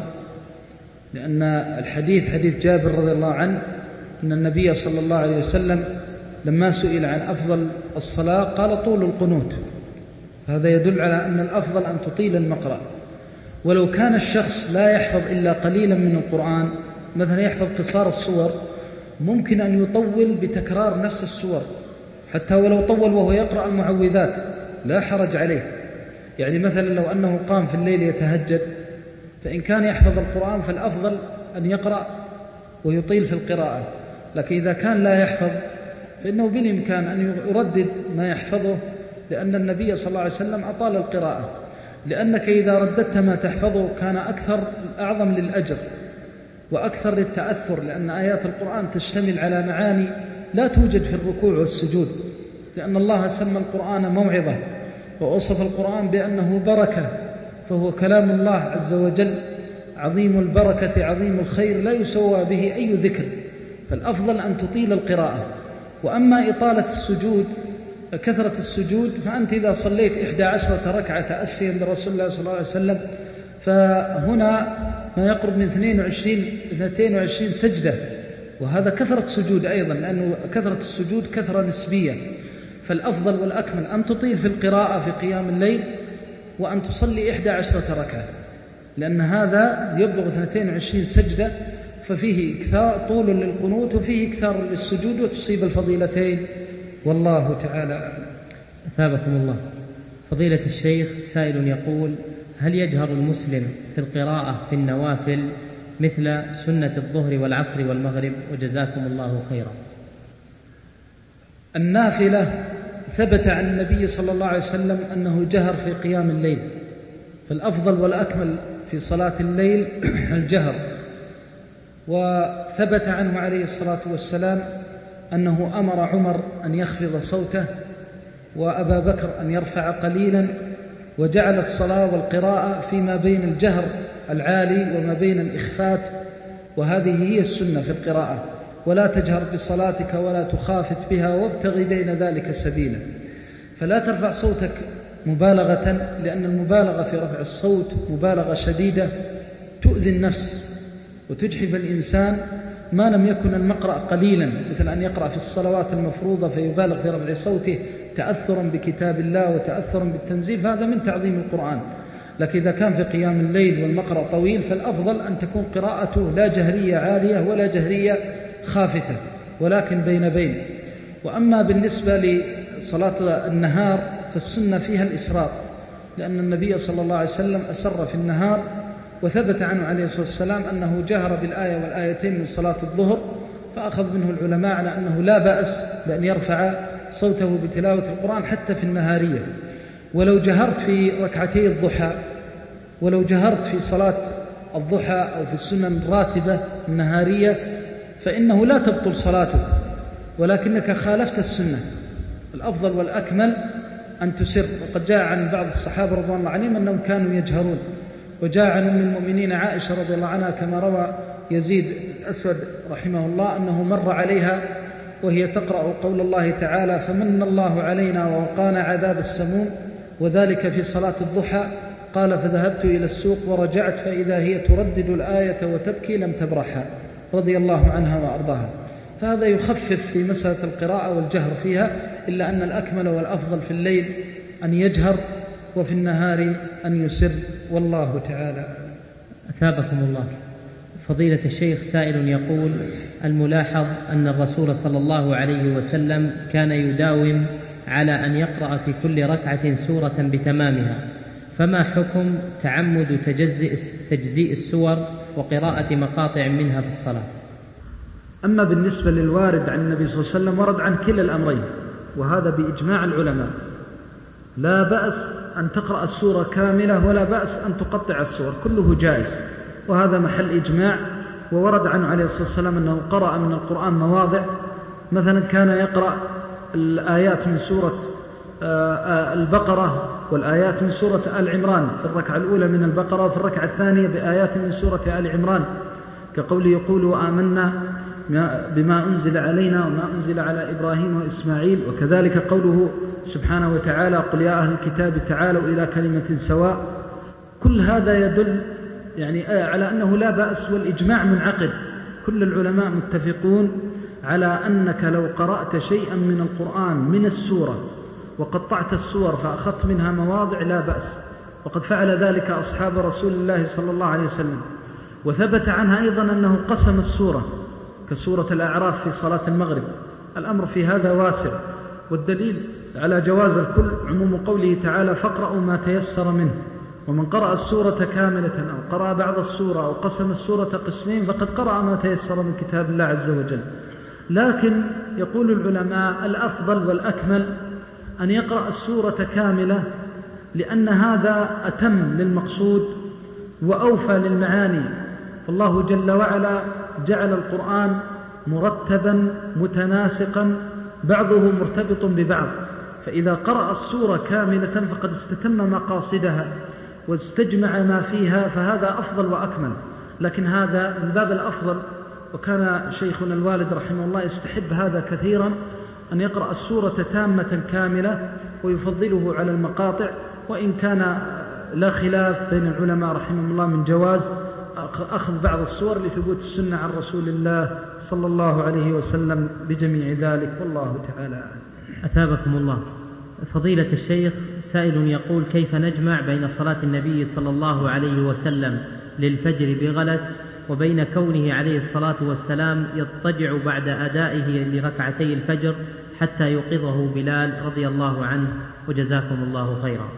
لأن الحديث حديث جابر رضي الله عنه أن النبي صلى الله عليه وسلم لما سئل عن أفضل الصلاة قال طول القنوت. هذا يدل على أن الأفضل أن تطيل المقرأ. ولو كان الشخص لا يحفظ إلا قليلا من القرآن، مثلا يحفظ قصار السور، ممكن أن يطول بتكرار نفس السور، حتى ولو طول وهو يقرأ المعوذات لا حرج عليه. يعني مثلا لو أنه قام في الليل يتهجد، فإن كان يحفظ القرآن فالأفضل أن يقرأ ويطيل في القراءة، لكن إذا كان لا يحفظ فإنه بالإمكان أن يردد ما يحفظه، لأن النبي صلى الله عليه وسلم أطال القراءة، لأنك إذا رددت ما تحفظه كان أكثر أعظم للأجر وأكثر للتأثر، لأن آيات القرآن تشتمل على معاني لا توجد في الركوع والسجود، لأن الله سمى القرآن موعظة ووصف القرآن بأنه بركة، فهو كلام الله عز وجل عظيم البركة عظيم الخير لا يسوى به أي ذكر، فالأفضل أن تطيل القراءة. وأما إطالة السجود كثرة السجود، فأنت إذا صليت إحدى عشرة ركعة تأسيا برسول الله صلى الله عليه وسلم فهنا ما يقرب من اثنتين وعشرين سجدة، وهذا كثرة سجود أيضا، لأنه كثرة السجود كثرة نسبية. فالأفضل والأكمل أن تطيل في القراءة في قيام الليل وأن تصلي إحدى عشرة ركعة، لأن هذا يبلغ اثنتين وعشرين سجدة، ففيه إكثار طول للقنوت وفيه إكثار للسجود وتصيب الفضيلتين، والله تعالى أعلم. أثابكم الله. فضيلة الشيخ، سائل يقول: هل يجهر المسلم في القراءة في النوافل مثل سنة الظهر والعصر والمغرب؟ وجزاكم الله خيرا. النافلة ثبت عن النبي صلى الله عليه وسلم أنه جهر في قيام الليل، فالأفضل والأكمل في صلاة الليل الجهر. وثبت عنه عليه الصلاة والسلام أنه أمر عمر أن يخفض صوته وأبا بكر أن يرفع قليلا، وجعل الصلاة والقراءة فيما بين الجهر العالي وما بين الإخفات، وهذه هي السنة في القراءة، ولا تجهر بصلاتك ولا تخافت بها وابتغي بين ذلك سبيلا. فلا ترفع صوتك مبالغة، لأن المبالغة في رفع الصوت مبالغة شديدة تؤذي النفس وتجحف الإنسان ما لم يكن المقرأ قليلا، مثل أن يقرأ في الصلوات المفروضة فيبالغ في رفع صوته تأثرا بكتاب الله وتأثرا بالتنزيل، فهذا من تعظيم القرآن. لكن إذا كان في قيام الليل والمقرأ طويل فالأفضل أن تكون قراءته لا جهرية عالية ولا جهرية خافتة، ولكن بين بين. وأما بالنسبة لصلاة النهار فالسنة فيها الإسراء، لأن النبي صلى الله عليه وسلم أسر في النهار، وثبت عنه عليه الصلاة والسلام أنه جهر بالآية والآيتين من صلاة الظهر، فأخذ منه العلماء على أنه لا بأس بأن يرفع صوته بتلاوة القرآن حتى في النهارية. ولو جهرت في ركعتي الضحى ولو جهرت في صلاة الضحى أو في السنن الراتبة النهارية فإنه لا تبطل صلاتك، ولكنك خالفت السنة. الأفضل والأكمل أن تسر. وقد جاء عن بعض الصحابة رضوان الله عنهم أنهم كانوا يجهرون، وجاء عن أم المؤمنين عائشة رضي الله عنها كما روى يزيد الأسود رحمه الله أنه مر عليها وهي تقرأ قول الله تعالى: فمن الله علينا ووقانا عذاب السموم، وذلك في صلاة الضحى. قال: فذهبت إلى السوق ورجعت فإذا هي تردد الآية وتبكي لم تبرحها، رضي الله عنها وأرضاها. فهذا يخفف في مسألة القراءة والجهر فيها، إلا أن الأكمل والأفضل في الليل أن يجهر، وفي النهار أن يسر، والله تعالى. أثابكم الله. فضيلة الشيخ، سائل يقول: الملاحظ أن الرسول صلى الله عليه وسلم كان يداوم على أن يقرأ في كل ركعة سورة بتمامها، فما حكم تعمد تجزئ, تجزيء السور وقراءة مقاطع منها في الصلاة؟ أما بالنسبة للوارد عن النبي صلى الله عليه وسلم ورد عن كلا الأمرين، وهذا بإجماع العلماء. لا بأس أن تقرأ السورة كاملة ولا بأس أن تقطع السور، كله جائز، وهذا محل إجماع. وورد عنه عليه الصلاة والسلام أنه قرأ من القرآن مواضع، مثلا كان يقرأ الآيات من سورة البقرة والآيات من سورة آل عمران في الركعة الأولى من البقرة، وفي الركعة الثانية بآيات من سورة آل عمران، كقوله: يقول: آمنا بما أنزل علينا وما أنزل على إبراهيم وإسماعيل. وكذلك قوله سبحانه وتعالى: قل يا أهل الكتاب تعالوا إلى كلمة سواء. كل هذا يدل يعني على أنه لا بأس، والإجماع منعقد. كل العلماء متفقون على أنك لو قرأت شيئا من القرآن من السورة وقطعت السور فأخذت منها مواضع لا بأس، وقد فعل ذلك أصحاب رسول الله صلى الله عليه وسلم. وثبت عنها أيضا أنه قسم السورة كسورة الأعراف في صلاة المغرب. الأمر في هذا واسع، والدليل على جواز الكل عموم قوله تعالى: فاقرأوا ما تيسر منه. ومن قرأ السورة كاملة أو قرأ بعض السورة أو قسم السورة قسمين فقد قرأ ما تيسر من كتاب الله عز وجل. لكن يقول العلماء: الأفضل والأكمل أن يقرأ السورة كاملة، لأن هذا أتم للمقصود وأوفى للمعاني. فالله جل وعلا جعل القرآن مرتبا متناسقا بعضه مرتبط ببعض، فإذا قرأ السورة كاملة فقد استتم مقاصدها واستجمع ما فيها، فهذا أفضل وأكمل. لكن هذا من باب الأفضل، وكان شيخنا الوالد رحمه الله يستحب هذا كثيرا، أن يقرأ السورة تامة كاملة ويفضله على المقاطع. وإن كان لا خلاف بين العلماء رحمه الله من جواز أخذ بعض السور لثبوت السنة عن رسول الله صلى الله عليه وسلم بجميع ذلك، والله تعالى أعلم. أثابكم الله. فضيلة الشيخ، سائل يقول: كيف نجمع بين صلاة النبي صلى الله عليه وسلم للفجر بغلس وبين كونه عليه الصلاة والسلام يضطجع بعد أدائه لركعتي الفجر حتى يوقظه بلال رضي الله عنه، وجزاكم الله خيرا؟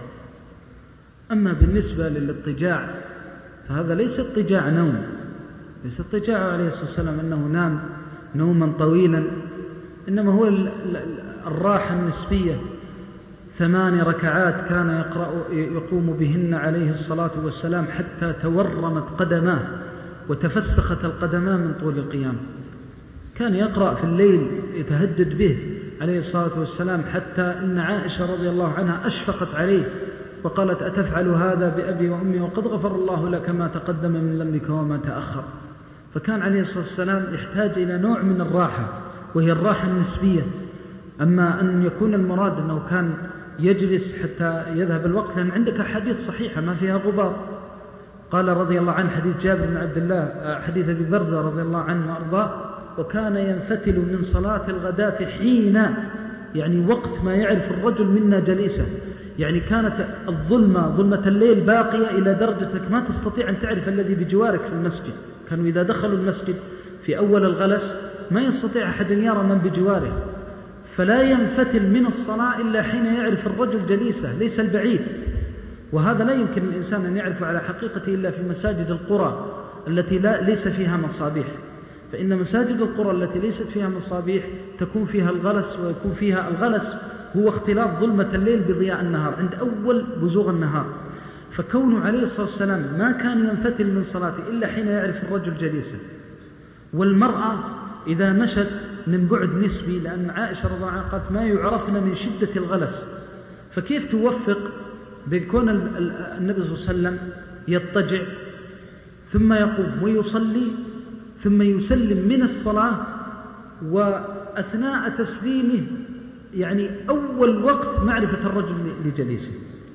أما بالنسبة للاضطجاع فهذا ليس اضطجاع نوم، ليس اضطجاع عليه الصلاة والسلام أنه نام نوما طويلا، إنما هو الراحة النسبية. ثمان ركعات كان يقرأ يقوم بهن عليه الصلاة والسلام حتى تورمت قدماه وتفسخت القدمان من طول القيام. كان يقرأ في الليل يتهجد به عليه الصلاة والسلام، حتى إن عائشة رضي الله عنها أشفقت عليه وقالت: أتفعل هذا بأبي وأمي وقد غفر الله لك ما تقدم من ذنبك وما تأخر. فكان عليه الصلاة والسلام يحتاج إلى نوع من الراحة، وهي الراحة النسبية. أما أن يكون المراد أنه كان يجلس حتى يذهب الوقت، لأن عندك حديث صحيحة ما فيها غبار. قال رضي الله عنه حديث جابر بن عبد الله، حديث أبي برزة رضي الله عنه وأرضاه: وكان ينفتل من صلاة الغداة حين، يعني وقت ما يعرف الرجل منا جليسة، يعني كانت الظلمة ظلمة الليل باقية إلى درجتك ما تستطيع أن تعرف الذي بجوارك في المسجد. كانوا إذا دخلوا المسجد في أول الغلس ما يستطيع أحد أن يرى من بجواره، فلا ينفتل من الصلاة إلا حين يعرف الرجل جليسة ليس البعيد. وهذا لا يمكن الإنسان أن يعرف على حقيقته إلا في مساجد القرى التي لا ليس فيها مصابيح، فإن مساجد القرى التي ليست فيها مصابيح تكون فيها الغلس، ويكون فيها الغلس هو اختلاط ظلمة الليل بضياء النهار عند أول بزوغ النهار. فكونه عليه الصلاة والسلام ما كان ينفتل من صلاته إلا حين يعرف الرجل جليسا. والمرأة إذا مشت من بعد نسبي، لأن عائشة رضي الله عنها قالت ما يعرفن من شدة الغلس، فكيف توفق بكون النبي صلى الله عليه وسلم يضطجع ثم يقوم ويصلي ثم يسلم من الصلاة، وأثناء تسليمه يعني أول وقت معرفة الرجل لجليسه؟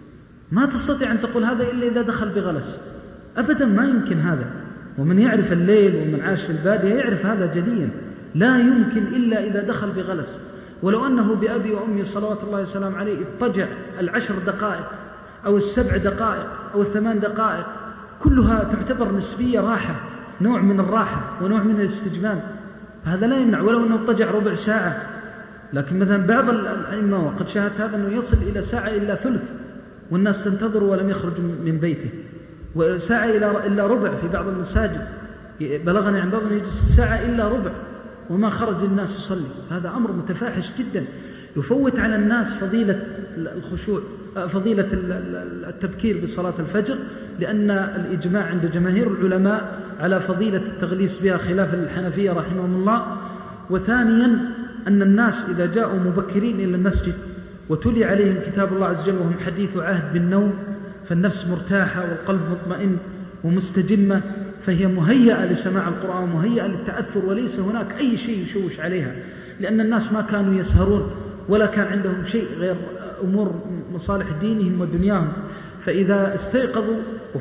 ما تستطيع أن تقول هذا إلا إذا دخل بغلس، أبدا ما يمكن هذا. ومن يعرف الليل ومن عاش في البادية يعرف هذا جليا، لا يمكن إلا إذا دخل بغلس. ولو أنه بأبي وأمي صلوات الله وسلام عليه اضطجع العشر دقائق أو السبع دقائق أو الثمان دقائق كلها تعتبر نسبية راحة، نوع من الراحة ونوع من الاستجمام، هذا لا يمنع ولو أنه اضطجع ربع ساعة. لكن مثلا بعض الأئمة وقد شاهدت هذا أنه يصل إلى ساعة إلا ثلث والناس تنتظر ولم يخرج من بيته، وساعة إلا ربع في بعض المساجد بلغني عن بعض يجلس ساعة إلا ربع وما خرج الناس يصلي. هذا أمر متفاحش جدا يفوت على الناس فضيلة الخشوع، فضيلة التبكير بصلاة الفجر، لأن الإجماع عند جماهير العلماء على فضيلة التغليس بها خلاف الحنفية رحمهم الله. وثانيا أن الناس إذا جاءوا مبكرين إلى المسجد وتلي عليهم كتاب الله عز وجل وهم حديث عهد بالنوم، فالنفس مرتاحة والقلب مطمئن ومستجمة، فهي مهيئة لسماع القرآن ومهيئة للتأثر، وليس هناك أي شيء يشوش عليها، لأن الناس ما كانوا يسهرون ولا كان عندهم شيء غير أمور مصالح دينهم ودنياهم. فإذا استيقظوا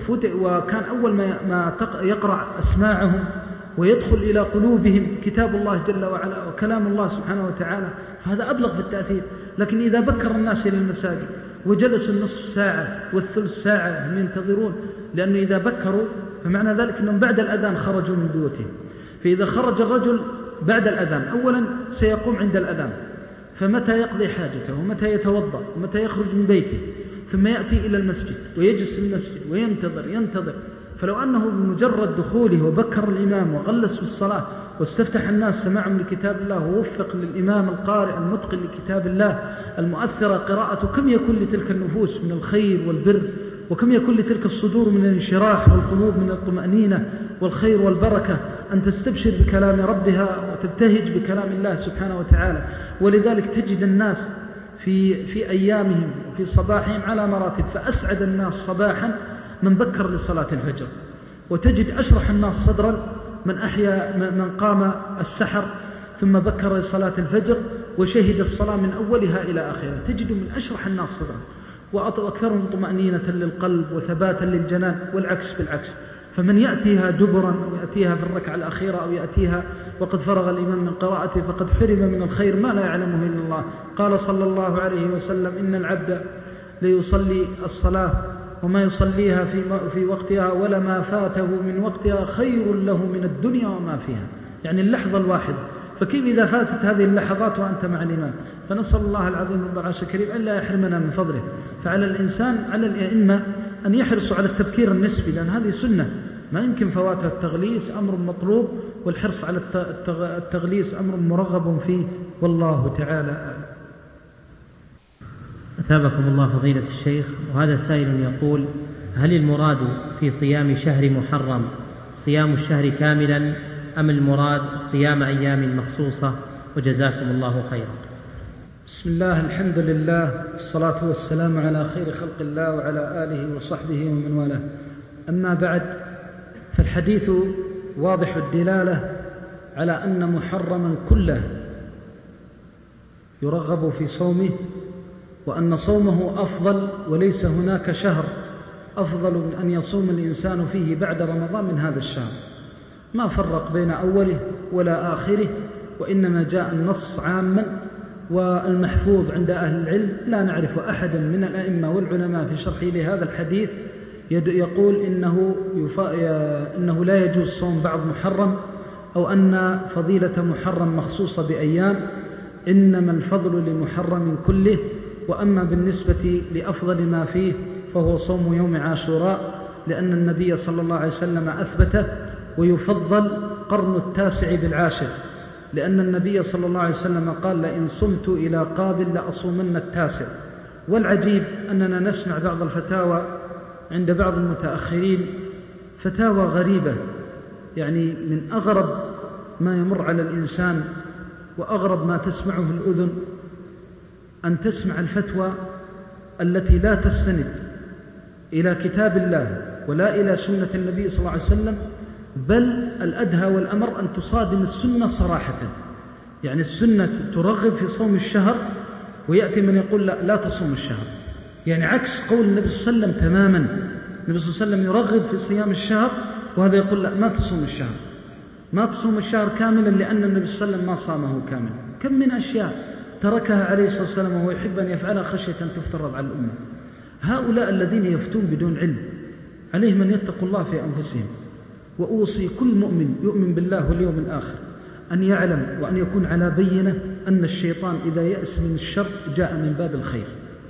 وكان أول ما يقرأ أسماعهم ويدخل إلى قلوبهم كتاب الله جل وعلا وكلام الله سبحانه وتعالى، هذا أبلغ في التأثير. لكن إذا بكر الناس إلى المساجد وجلسوا النصف ساعة والثلث ساعة هم ينتظرون، لأنه إذا بكروا فمعنى ذلك أنهم بعد الأذان خرجوا من بيوتهم. فإذا خرج الرجل بعد الأذان أولا سيقوم عند الأذان، فمتى يقضي حاجته ومتى يتوضأ ومتى يخرج من بيته، ثم يأتي إلى المسجد ويجلس في المسجد وينتظر ينتظر. فلو أنه بمجرد دخوله وبكر الإمام وغلس في الصلاة واستفتح الناس سماعهم لكتاب الله ووفق للإمام القارئ المتقن لكتاب الله المؤثرة قراءته، كم يكون لتلك النفوس من الخير والبر، وكم يكون لتلك الصدور من الانشراح والقلوب من الطمأنينة والخير والبركة أن تستبشر بكلام ربها وتبتهج بكلام الله سبحانه وتعالى. ولذلك تجد الناس في, في أيامهم وفي صباحهم على مراتب، فأسعد الناس صباحا من بكر لصلاة الفجر، وتجد أشرح الناس صدرا من أحيا من قام السحر ثم بكر لصلاة الفجر وشهد الصلاة من أولها إلى آخرها، تجد من أشرح الناس صدرا وأكثرهم طمأنينة للقلب وثباتا للجنان، والعكس بالعكس. فمن يأتيها دبرا أو يأتيها في الركعة الأخيرة أو يأتيها وقد فرغ الإمام من قراءته فقد حرم من الخير ما لا يعلمه إلا الله. قال صلى الله عليه وسلم: إن العبد ليصلي الصلاة وما يصليها في, في وقتها ولما فاته من وقتها خير له من الدنيا وما فيها، يعني اللحظة الواحدة. فكيف إذا فاتت هذه اللحظات وأنت مع الإمام؟ فنسأل الله العظيم رب العرش الكريم أن لا يحرمنا من فضله. فعلى الإنسان على الأئمة أن يحرصوا على التبكير النسبي، لأن هذه سنة ما يمكن فواتها. التغليس أمر مطلوب والحرص على التغليس أمر مرغب فيه، والله تعالى أعلم. أثابكم الله فضيلة الشيخ. وهذا سائل يقول: هل المراد في صيام شهر محرم صيام الشهر كاملا أم المراد صيام أيام مخصوصة؟ وجزاكم الله خيرا. بسم الله، الحمد لله، الصلاة والسلام على خير خلق الله وعلى آله وصحبه ومن والاه. أما بعد، فالحديث واضح الدلالة على أن محرما كله يرغب في صومه، وأن صومه أفضل، وليس هناك شهر أفضل من أن يصوم الإنسان فيه بعد رمضان من هذا الشهر. ما فرق بين أوله ولا آخره، وإنما جاء النص عاما. والمحفوظ عند أهل العلم لا نعرف أحدا من الأئمة والعلماء في شرحه لهذا الحديث يقول إنه, إنه لا يجوز صوم بعض محرم، أو أن فضيلة محرم مخصوصة بأيام. إنما الفضل لمحرم كله. وأما بالنسبة لأفضل ما فيه فهو صوم يوم عاشوراء، لأن النبي صلى الله عليه وسلم أثبته. ويفضل قرن التاسع بالعاشر، لأن النبي صلى الله عليه وسلم قال لئن صمت إلى قابل لأصومن التاسع. والعجيب أننا نسمع بعض الفتاوى عند بعض المتأخرين فتاوى غريبة، يعني من أغرب ما يمر على الإنسان وأغرب ما تسمعه الأذن أن تسمع الفتوى التي لا تستند إلى كتاب الله ولا إلى سنة النبي صلى الله عليه وسلم، بل الأدهى والأمر أن تصادم السنة صراحة. يعني السنة ترغب في صوم الشهر ويأتي من يقول لا, لا تصوم الشهر، يعني عكس قول النبي صلى الله عليه وسلم تماما. النبي صلى الله عليه وسلم يرغب في صيام الشهر وهذا يقول لا ما تصوم الشهر، ما تصوم الشهر كاملا لأن النبي صلى الله عليه وسلم ما صامه كاملا. كم من أشياء تركها عليه الصلاة والسلام وهو يحب أن يفعلها خشية أن تفترض على الأمة. هؤلاء الذين يفتون بدون علم عليهم أن يتقوا الله في أنفسهم. وأوصي كل مؤمن يؤمن بالله واليوم الآخر أن يعلم وأن يكون على بينة أن الشيطان إذا يأس من الشر جاء من باب الخير.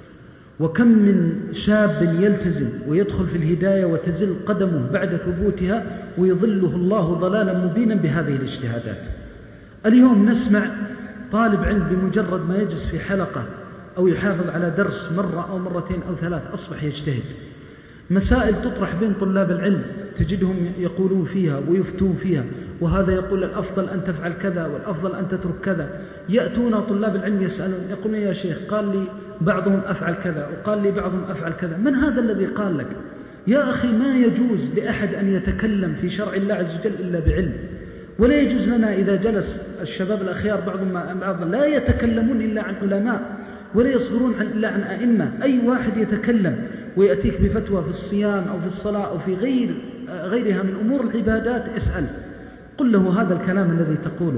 وكم من شاب يلتزم ويدخل في الهداية وتزل قدمه بعد ثبوتها ويضله الله ضلالا مبينا بهذه الاجتهادات. اليوم نسمع طالب علم بمجرد ما يجلس في حلقة أو يحافظ على درس مرة أو مرتين أو ثلاث أصبح يجتهد. مسائل تطرح بين طلاب العلم تجدهم يقولون فيها ويفتون فيها، وهذا يقول الأفضل أن تفعل كذا والأفضل أن تترك كذا. يأتون طلاب العلم يسألون يقولون يا شيخ قال لي بعضهم أفعل كذا وقال لي بعضهم أفعل كذا، من هذا الذي قال لك؟ يا أخي ما يجوز لأحد أن يتكلم في شرع الله عز وجل إلا بعلم، ولا يجوز لنا إذا جلس الشباب الأخيار بعضهم مع بعض لا يتكلمون إلا عن علماء ولا يصبرون عن إلا عن أئمة. أي واحد يتكلم ويأتيك بفتوى في الصيام أو في الصلاة أو في غير غيرها من أمور العبادات اسأل، قل له هذا الكلام الذي تقوله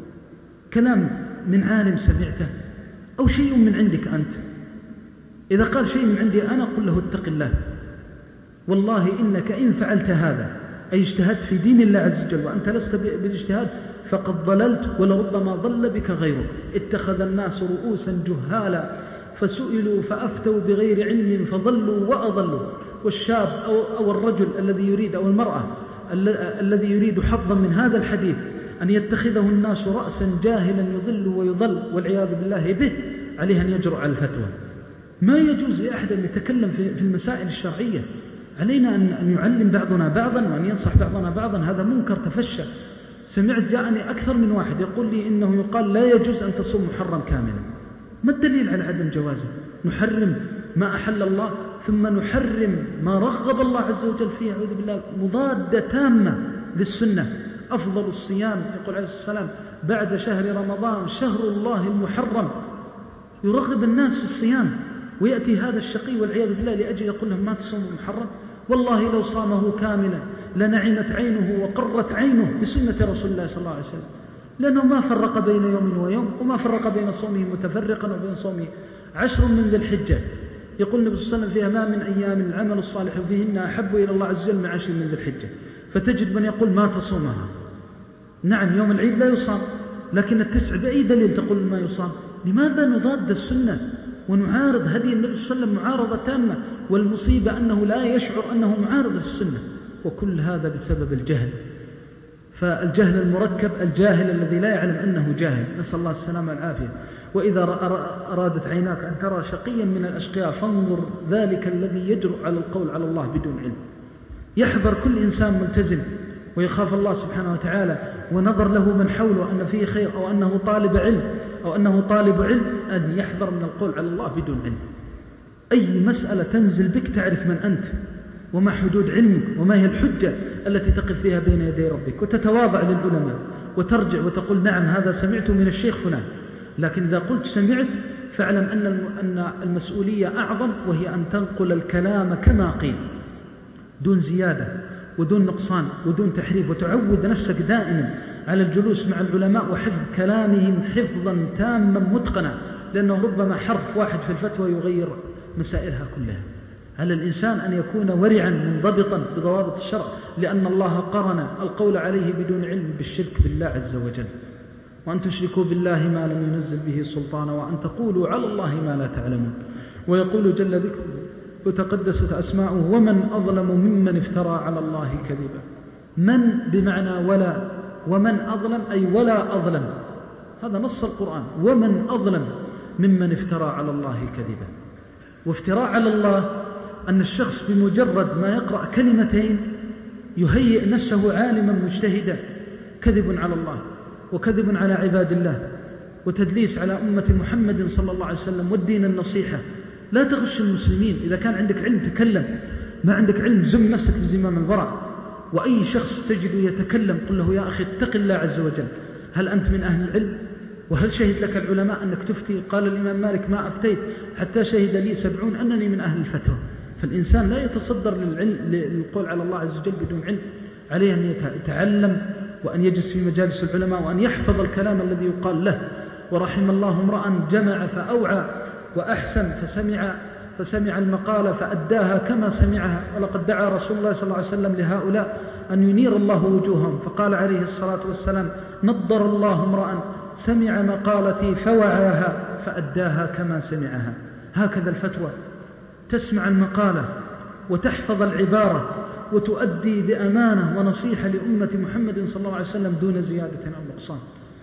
كلام من عالم سمعته أو شيء من عندك أنت؟ إذا قال شيء من عندي أنا قل له اتق الله، والله إنك إن فعلت هذا أي اجتهدت في دين الله عز وجل وأنت لست بالاجتهاد فقد ضللت ولربما ضل بك غيرك. اتخذ الناس رؤوسا جهالا فسئلوا فأفتوا بغير علم فضلوا وأضلوا. والشاب أو, أو الرجل الذي يريد أو المرأة الذي يريد حظا من هذا الحديث أن يتخذه الناس رأسا جاهلا يضل ويضل والعياذ بالله به، عليه أن يجرؤ على الفتوى. ما يجوز لأحد أن يتكلم في المسائل الشرعية. علينا أن يعلم بعضنا بعضا وأن ينصح بعضنا بعضا. هذا منكر تفشى. سمعت جاءني أكثر من واحد يقول لي إنه يقال لا يجوز أن تصوم محرم كاملا. ما الدليل على عدم جوازه؟ نحرم ما أحل الله ثم نحرم ما رغب الله عز وجل فيه، أعوذ بالله، مضادة تامة للسنة. أفضل الصيام يقول عليه الصلاة والسلام بعد شهر رمضان شهر الله المحرم. يرغب الناس في الصيام ويأتي هذا الشقي والعياذ بالله لأجل يقول لهم ما تصوموا محرم. والله لو صامه كاملا لنعمت عينه وقرت عينه بسنة رسول الله صلى الله عليه وسلم، لأنه ما فرق بين يوم ويوم وما فرق بين صومه متفرقا وبين صومه. عشر من ذي الحجة يقول النبي صلى الله عليه وسلم فيها ما من أيام العمل الصالح فيهن أحب إلى الله عز وجل من عشر من ذي الحجة. فتجد من يقول ما تصومها. نعم يوم العيد لا يصام، لكن التسع بأي دليل تقول ما يصام؟ لماذا نضاد السنة ونعارض هدي النبي صلى الله عليه وسلم معارضة تامة؟ والمصيبة أنه لا يشعر أنه معارض السنة، وكل هذا بسبب الجهل. فالجهل المركب، الجاهل الذي لا يعلم أنه جاهل، نسأل الله السلامة والعافية. وإذا أرادت عيناك أن ترى شقيا من الأشقياء فانظر ذلك الذي يجرؤ على القول على الله بدون علم. يحذر كل إنسان ملتزم ويخاف الله سبحانه وتعالى ونظر له من حوله أن فيه خير أو أنه طالب علم أو أنه طالب علم أن يحذر من القول على الله بدون علم. أي مسألة تنزل بك تعرف من أنت وما حدود علمك وما هي الحجة التي تقف فيها بين يدي ربك، وتتواضع للعلماء وترجع وتقول نعم هذا سمعت من الشيخ فلان. لكن إذا قلت سمعت فاعلم أن المسؤولية أعظم، وهي أن تنقل الكلام كما قيل دون زيادة ودون نقصان ودون تحريف، وتعود نفسك دائما على الجلوس مع العلماء وحفظ كلامهم حفظا تاما متقنا، لأنه ربما حرف واحد في الفتوى يغير مسائلها كلها. على الإنسان أن يكون ورعا منضبطا بضوابط الشرع، لأن الله قرن القول عليه بدون علم بالشرك بالله عز وجل، وأن تشركوا بالله ما لم ينزل به سلطانا وأن تقولوا على الله ما لا تعلمون. ويقول جل ذكره وتقدست أسماؤه ومن أظلم ممن افترى على الله كذبا. من بمعنى ولا، ومن أظلم أي ولا أظلم، هذا نص القرآن: ومن أظلم ممن افترى على الله كذبا. وافتراء على الله أن الشخص بمجرد ما يقرأ كلمتين يهيئ نفسه عالما مجتهدا، كذب على الله وكذب على عباد الله وتدليس على أمة محمد صلى الله عليه وسلم والدين النصيحة. لا تغش المسلمين. إذا كان عندك علم تكلم، ما عندك علم زم نفسك بزمام الورع. وأي شخص تجده يتكلم قل له: يا أخي اتق الله عز وجل، هل أنت من أهل العلم؟ وهل شهد لك العلماء أنك تفتي؟ قال الإمام مالك: ما أفتيت حتى شهد لي سبعون أنني من أهل الفتوى. فالإنسان لا يتصدر للعلم للقول على الله عز وجل بدون علم، عليه أن يتعلم وأن يجلس في مجالس العلماء وأن يحفظ الكلام الذي يقال له. ورحم الله امرأ جمع فأوعى وأحسن فسمع فسمع المقالة فأداها كما سمعها. ولقد دعا رسول الله صلى الله عليه وسلم لهؤلاء أن ينير الله وجوههم، فقال عليه الصلاة والسلام: نضر الله امرأ سمع مقالتي فوعاها فأداها كما سمعها. هكذا الفتوى، تسمع المقالة وتحفظ العبارة وتؤدي بأمانة ونصيحة لأمة محمد صلى الله عليه وسلم دون زيادة أو نقصان.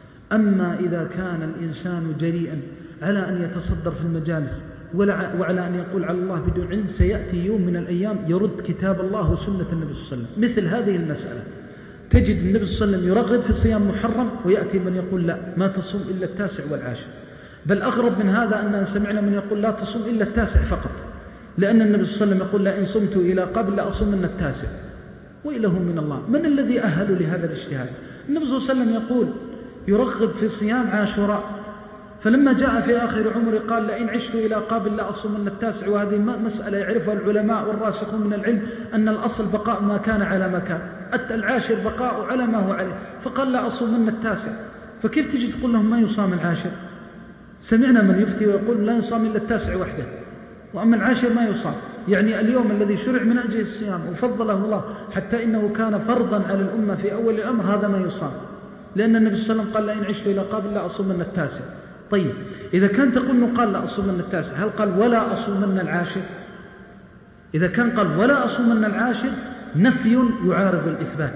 أما إذا كان الإنسان جريئا على أن يتصدر في المجالس وعلى أن يقول على الله بدون علم، سيأتي يوم من الأيام يرد كتاب الله وسنة النبي صلى الله عليه وسلم. مثل هذه المسألة تجد النبي صلى الله عليه وسلم يرغب في صيام محرم، ويأتي من يقول: لا، ما تصوم إلا التاسع والعاشر. بل أغرب من هذا أننا سمعنا من يقول: لا تصوم إلا التاسع فقط، لأن النبي صلى الله عليه وسلم يقول: لئن صمت إلى قبل لأصومن التاسع. ويله من الله، من الذي أهل لهذا الاجتهاد؟ النبي صلى الله عليه وسلم يقول يرغب في صيام عاشوراء، فلما جاء في آخر عمره قال: لئن عشت إلى قابل لأصومن التاسع. وهذه مسألة يعرفها العلماء والراسخون من العلم، أن الأصل بقاء ما كان على ما كان، العاشر بقاء على ما هو عليه، فقال: لا أصومن التاسع. فكيف تجي تقول لهم ما يصام العاشر؟ سمعنا من يفتي ويقول لا يصام إلا التاسع وحده، وأما العاشر ما يصام. يعني اليوم الذي شرع من أجل الصيام وفضله الله حتى إنه كان فرضا على الأمة في أول الأمر، هذا ما يصام، لأن النبي صلى الله عليه وسلم قال: لئن عشت إلى قابل لا أصومن التاسع. طيب، إذا كان تقول قال لا أصومن التاسع، هل قال ولا أصومن العاشر؟ إذا كان قال ولا أصومن العاشر نفي يعارض الإثبات.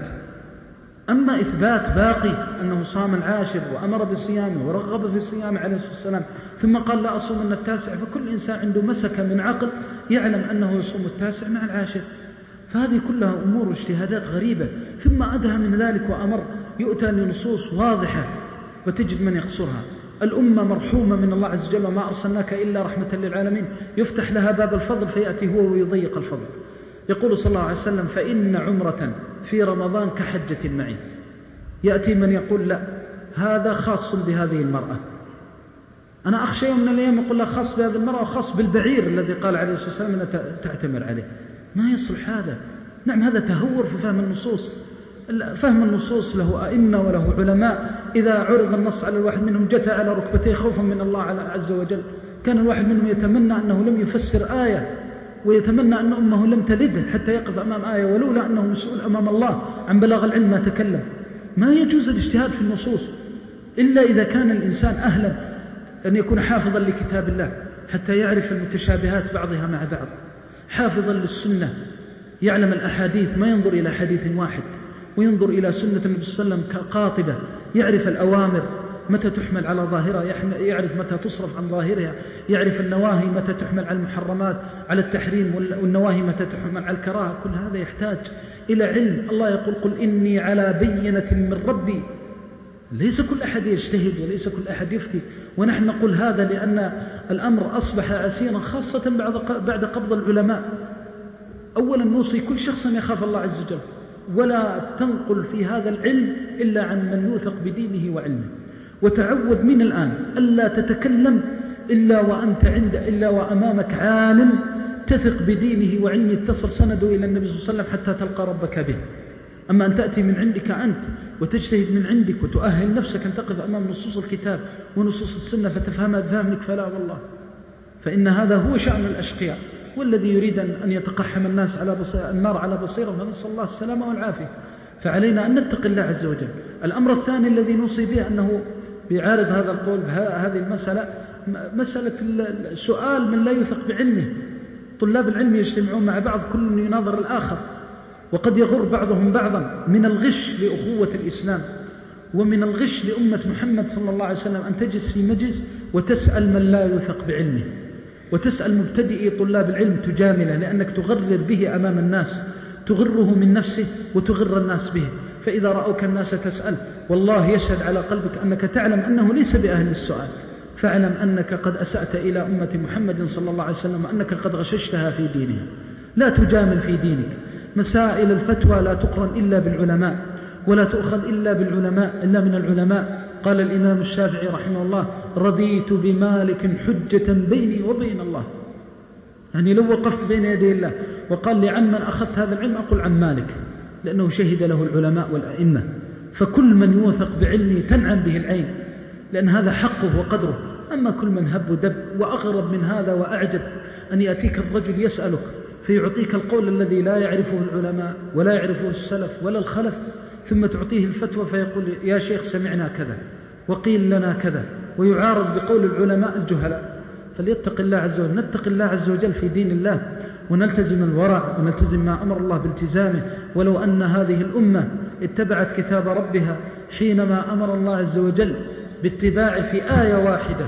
أما إثبات باقي أنه صام العاشر وأمر بصيامه ورغب في الصيام عليه الصلاة والسلام، ثم قال لا أصومن التاسع، فكل إنسان عنده مسكة من عقل يعلم أنه يصوم التاسع مع العاشر. فهذه كلها أمور واجتهادات غريبة. ثم أدهى من ذلك وأمر يؤتى لنصوص واضحة وتجد من يقصرها. الأمة مرحومة من الله عز وجل: وما أرسلناك إلا رحمة للعالمين. يفتح لها باب الفضل فيأتي هو ويضيق الفضل. يقول صلى الله عليه وسلم: فإن عمرة في رمضان كحجة معي. يأتي من يقول: لا، هذا خاص بهذه المرأة. أنا أخشى يوم من الأيام يقول: لا، خاص بهذه المرأة وخاص بالبعير الذي قال عليه الصلاة والسلام أن تعتمر عليه. ما يصلح هذا. نعم، هذا تهور في فهم النصوص. فهم النصوص له أئمة وله علماء. إذا عرض النص على الواحد منهم جثى على ركبتيه خوفا من الله عز وجل. كان الواحد منهم يتمنى أنه لم يفسر آية، ويتمنى أن أمه لم تلده حتى يقف أمام آية، ولولا أنه مسؤول أمام الله عن بلاغ العلم ما تكلم. ما يجوز الاجتهاد في النصوص إلا إذا كان الإنسان أهلا أن يكون حافظا لكتاب الله حتى يعرف المتشابهات بعضها مع بعض، حافظا للسنة يعلم الأحاديث، ما ينظر إلى حديث واحد، وينظر إلى سنة النبي صلى الله عليه وسلم كقاطبة، يعرف الأوامر متى تحمل على ظاهرها، يعرف متى تصرف عن ظاهرها، يعرف النواهي متى تحمل على المحرمات على التحريم، والنواهي متى تحمل على الكراهة. كل هذا يحتاج إلى علم. الله يقول: قل إني على بينة من ربي. ليس كل أحد يجتهد وليس كل أحد يفتي، ونحن نقول هذا لأن الأمر أصبح عسيرا، خاصة بعد قبض العلماء. أولا نوصي كل شخص أن يخاف الله عز وجل، ولا تنقل في هذا العلم إلا عن من يوثق بدينه وعلمه. وتعود من الآن ألا تتكلم إلا وأنت عند إلا وأمامك عالم تثق بدينه وعلمه، تصل سنده إلى النبي صلى الله عليه وسلم حتى تلقى ربك به. أما أن تأتي من عندك أنت وتجتهد من عندك وتؤهل نفسك أن تقف أمام نصوص الكتاب ونصوص السنة فتفهمها بفهمك، فلا والله. فإن هذا هو شأن الأشقياء، والذي يريد أن يتقحم الناس على بصير النار على بصيرة، فنسأل الله السلامة والعافية. فعلينا أن نتقي الله عز وجل. الأمر الثاني الذي نوصي به أنه بيعارض هذا القول هذه المسألة، مسألة السؤال من لا يثق بعلمه. طلاب العلم يجتمعون مع بعض، كل يناظر الآخر، وقد يغر بعضهم بعضا من الغش لأخوة الإسلام ومن الغش لأمة محمد صلى الله عليه وسلم أن تجلس في مجلس وتسأل من لا يوثق بعلمه، وتسأل مبتدئي طلاب العلم تجامله، لأنك تغرر به أمام الناس، تغره من نفسه وتغر الناس به. فإذا رأوك الناس تسأل والله يشهد على قلبك أنك تعلم أنه ليس بأهل السؤال، فاعلم أنك قد أسأت إلى أمة محمد صلى الله عليه وسلم وأنك قد غششتها في دينها. لا تجامل في دينك. مسائل الفتوى لا تقرن إلا بالعلماء، ولا تؤخذ إلا بالعلماء إلا من العلماء. قال الإمام الشافعي رحمه الله: رضيت بمالك حجة بيني وبين الله. يعني لو وقفت بين يدي الله وقال لي عمن أخذت هذا العلم أقول عن مالك، لأنه شهد له العلماء والأئمة. فكل من يوثق بعلمه تنعم به العين، لأن هذا حقه وقدره. أما كل من هب ودب، وأغرب من هذا وأعجب أن يأتيك الرجل يسألك فيعطيك القول الذي لا يعرفه العلماء ولا يعرفه السلف ولا الخلف، ثم تعطيه الفتوى فيقول: يا شيخ سمعنا كذا وقيل لنا كذا، ويعارض بقول العلماء الجهلاء. فليتق الله عز وجل. نتق الله عز وجل في دين الله، ونلتزم الورع، ونلتزم ما أمر الله بالتزامه. ولو أن هذه الأمة اتبعت كتاب ربها حينما أمر الله عز وجل باتباع في آية واحدة،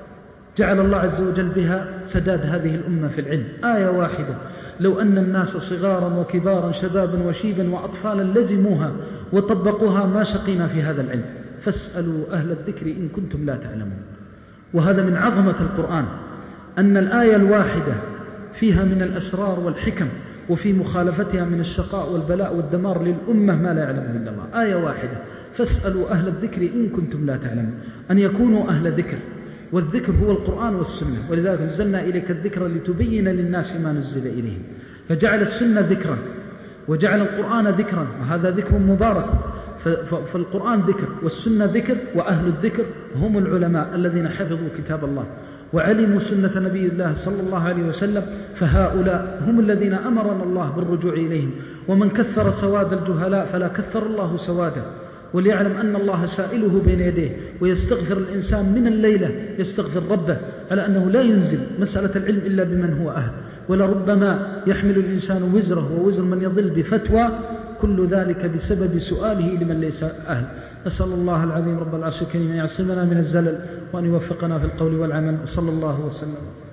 جعل الله عز وجل بها سداد هذه الأمة في العلم. آية واحدة، لو أن الناس صغارا وكبارا شبابا وشيبا وأطفالا لزموها وطبقوها ما شقينا في هذا العلم. فاسألوا أهل الذكر إن كنتم لا تعلمون. وهذا من عظمة القرآن، أن الآية الواحدة فيها من الأسرار والحكم، وفي مخالفتها من الشقاء والبلاء والدمار للأمة ما لا يعلمه إلا الله. آية واحدة: فاسألوا أهل الذكر إن كنتم لا تعلمون. أن يكونوا أهل ذكر، والذكر هو القرآن والسنة. ولذلك نزلنا إليك الذكر لتبين للناس ما نزل إليهم. فجعل السنة ذكرا وجعل القرآن ذكرا، وهذا ذكر مبارك. فالقرآن ذكر والسنة ذكر، وأهل الذكر هم العلماء الذين حفظوا كتاب الله وعلموا سنة نبي الله صلى الله عليه وسلم. فهؤلاء هم الذين أمرنا الله بالرجوع إليهم. ومن كثر سواد الجهلاء فلا كثر الله سواده. وليعلم أن الله سائله بين يديه، ويستغفر الإنسان من الليلة يستغفر ربه على أنه لا ينزل مسألة العلم إلا بمن هو أهل. ولربما يحمل الإنسان وزره ووزر من يضل بفتوى، كل ذلك بسبب سؤاله لمن ليس أهل. أسأل الله العظيم رب العرش الكريم أن يعصمنا من الزلل، وأن يوفقنا في القول والعمل. وصلى الله وسلم.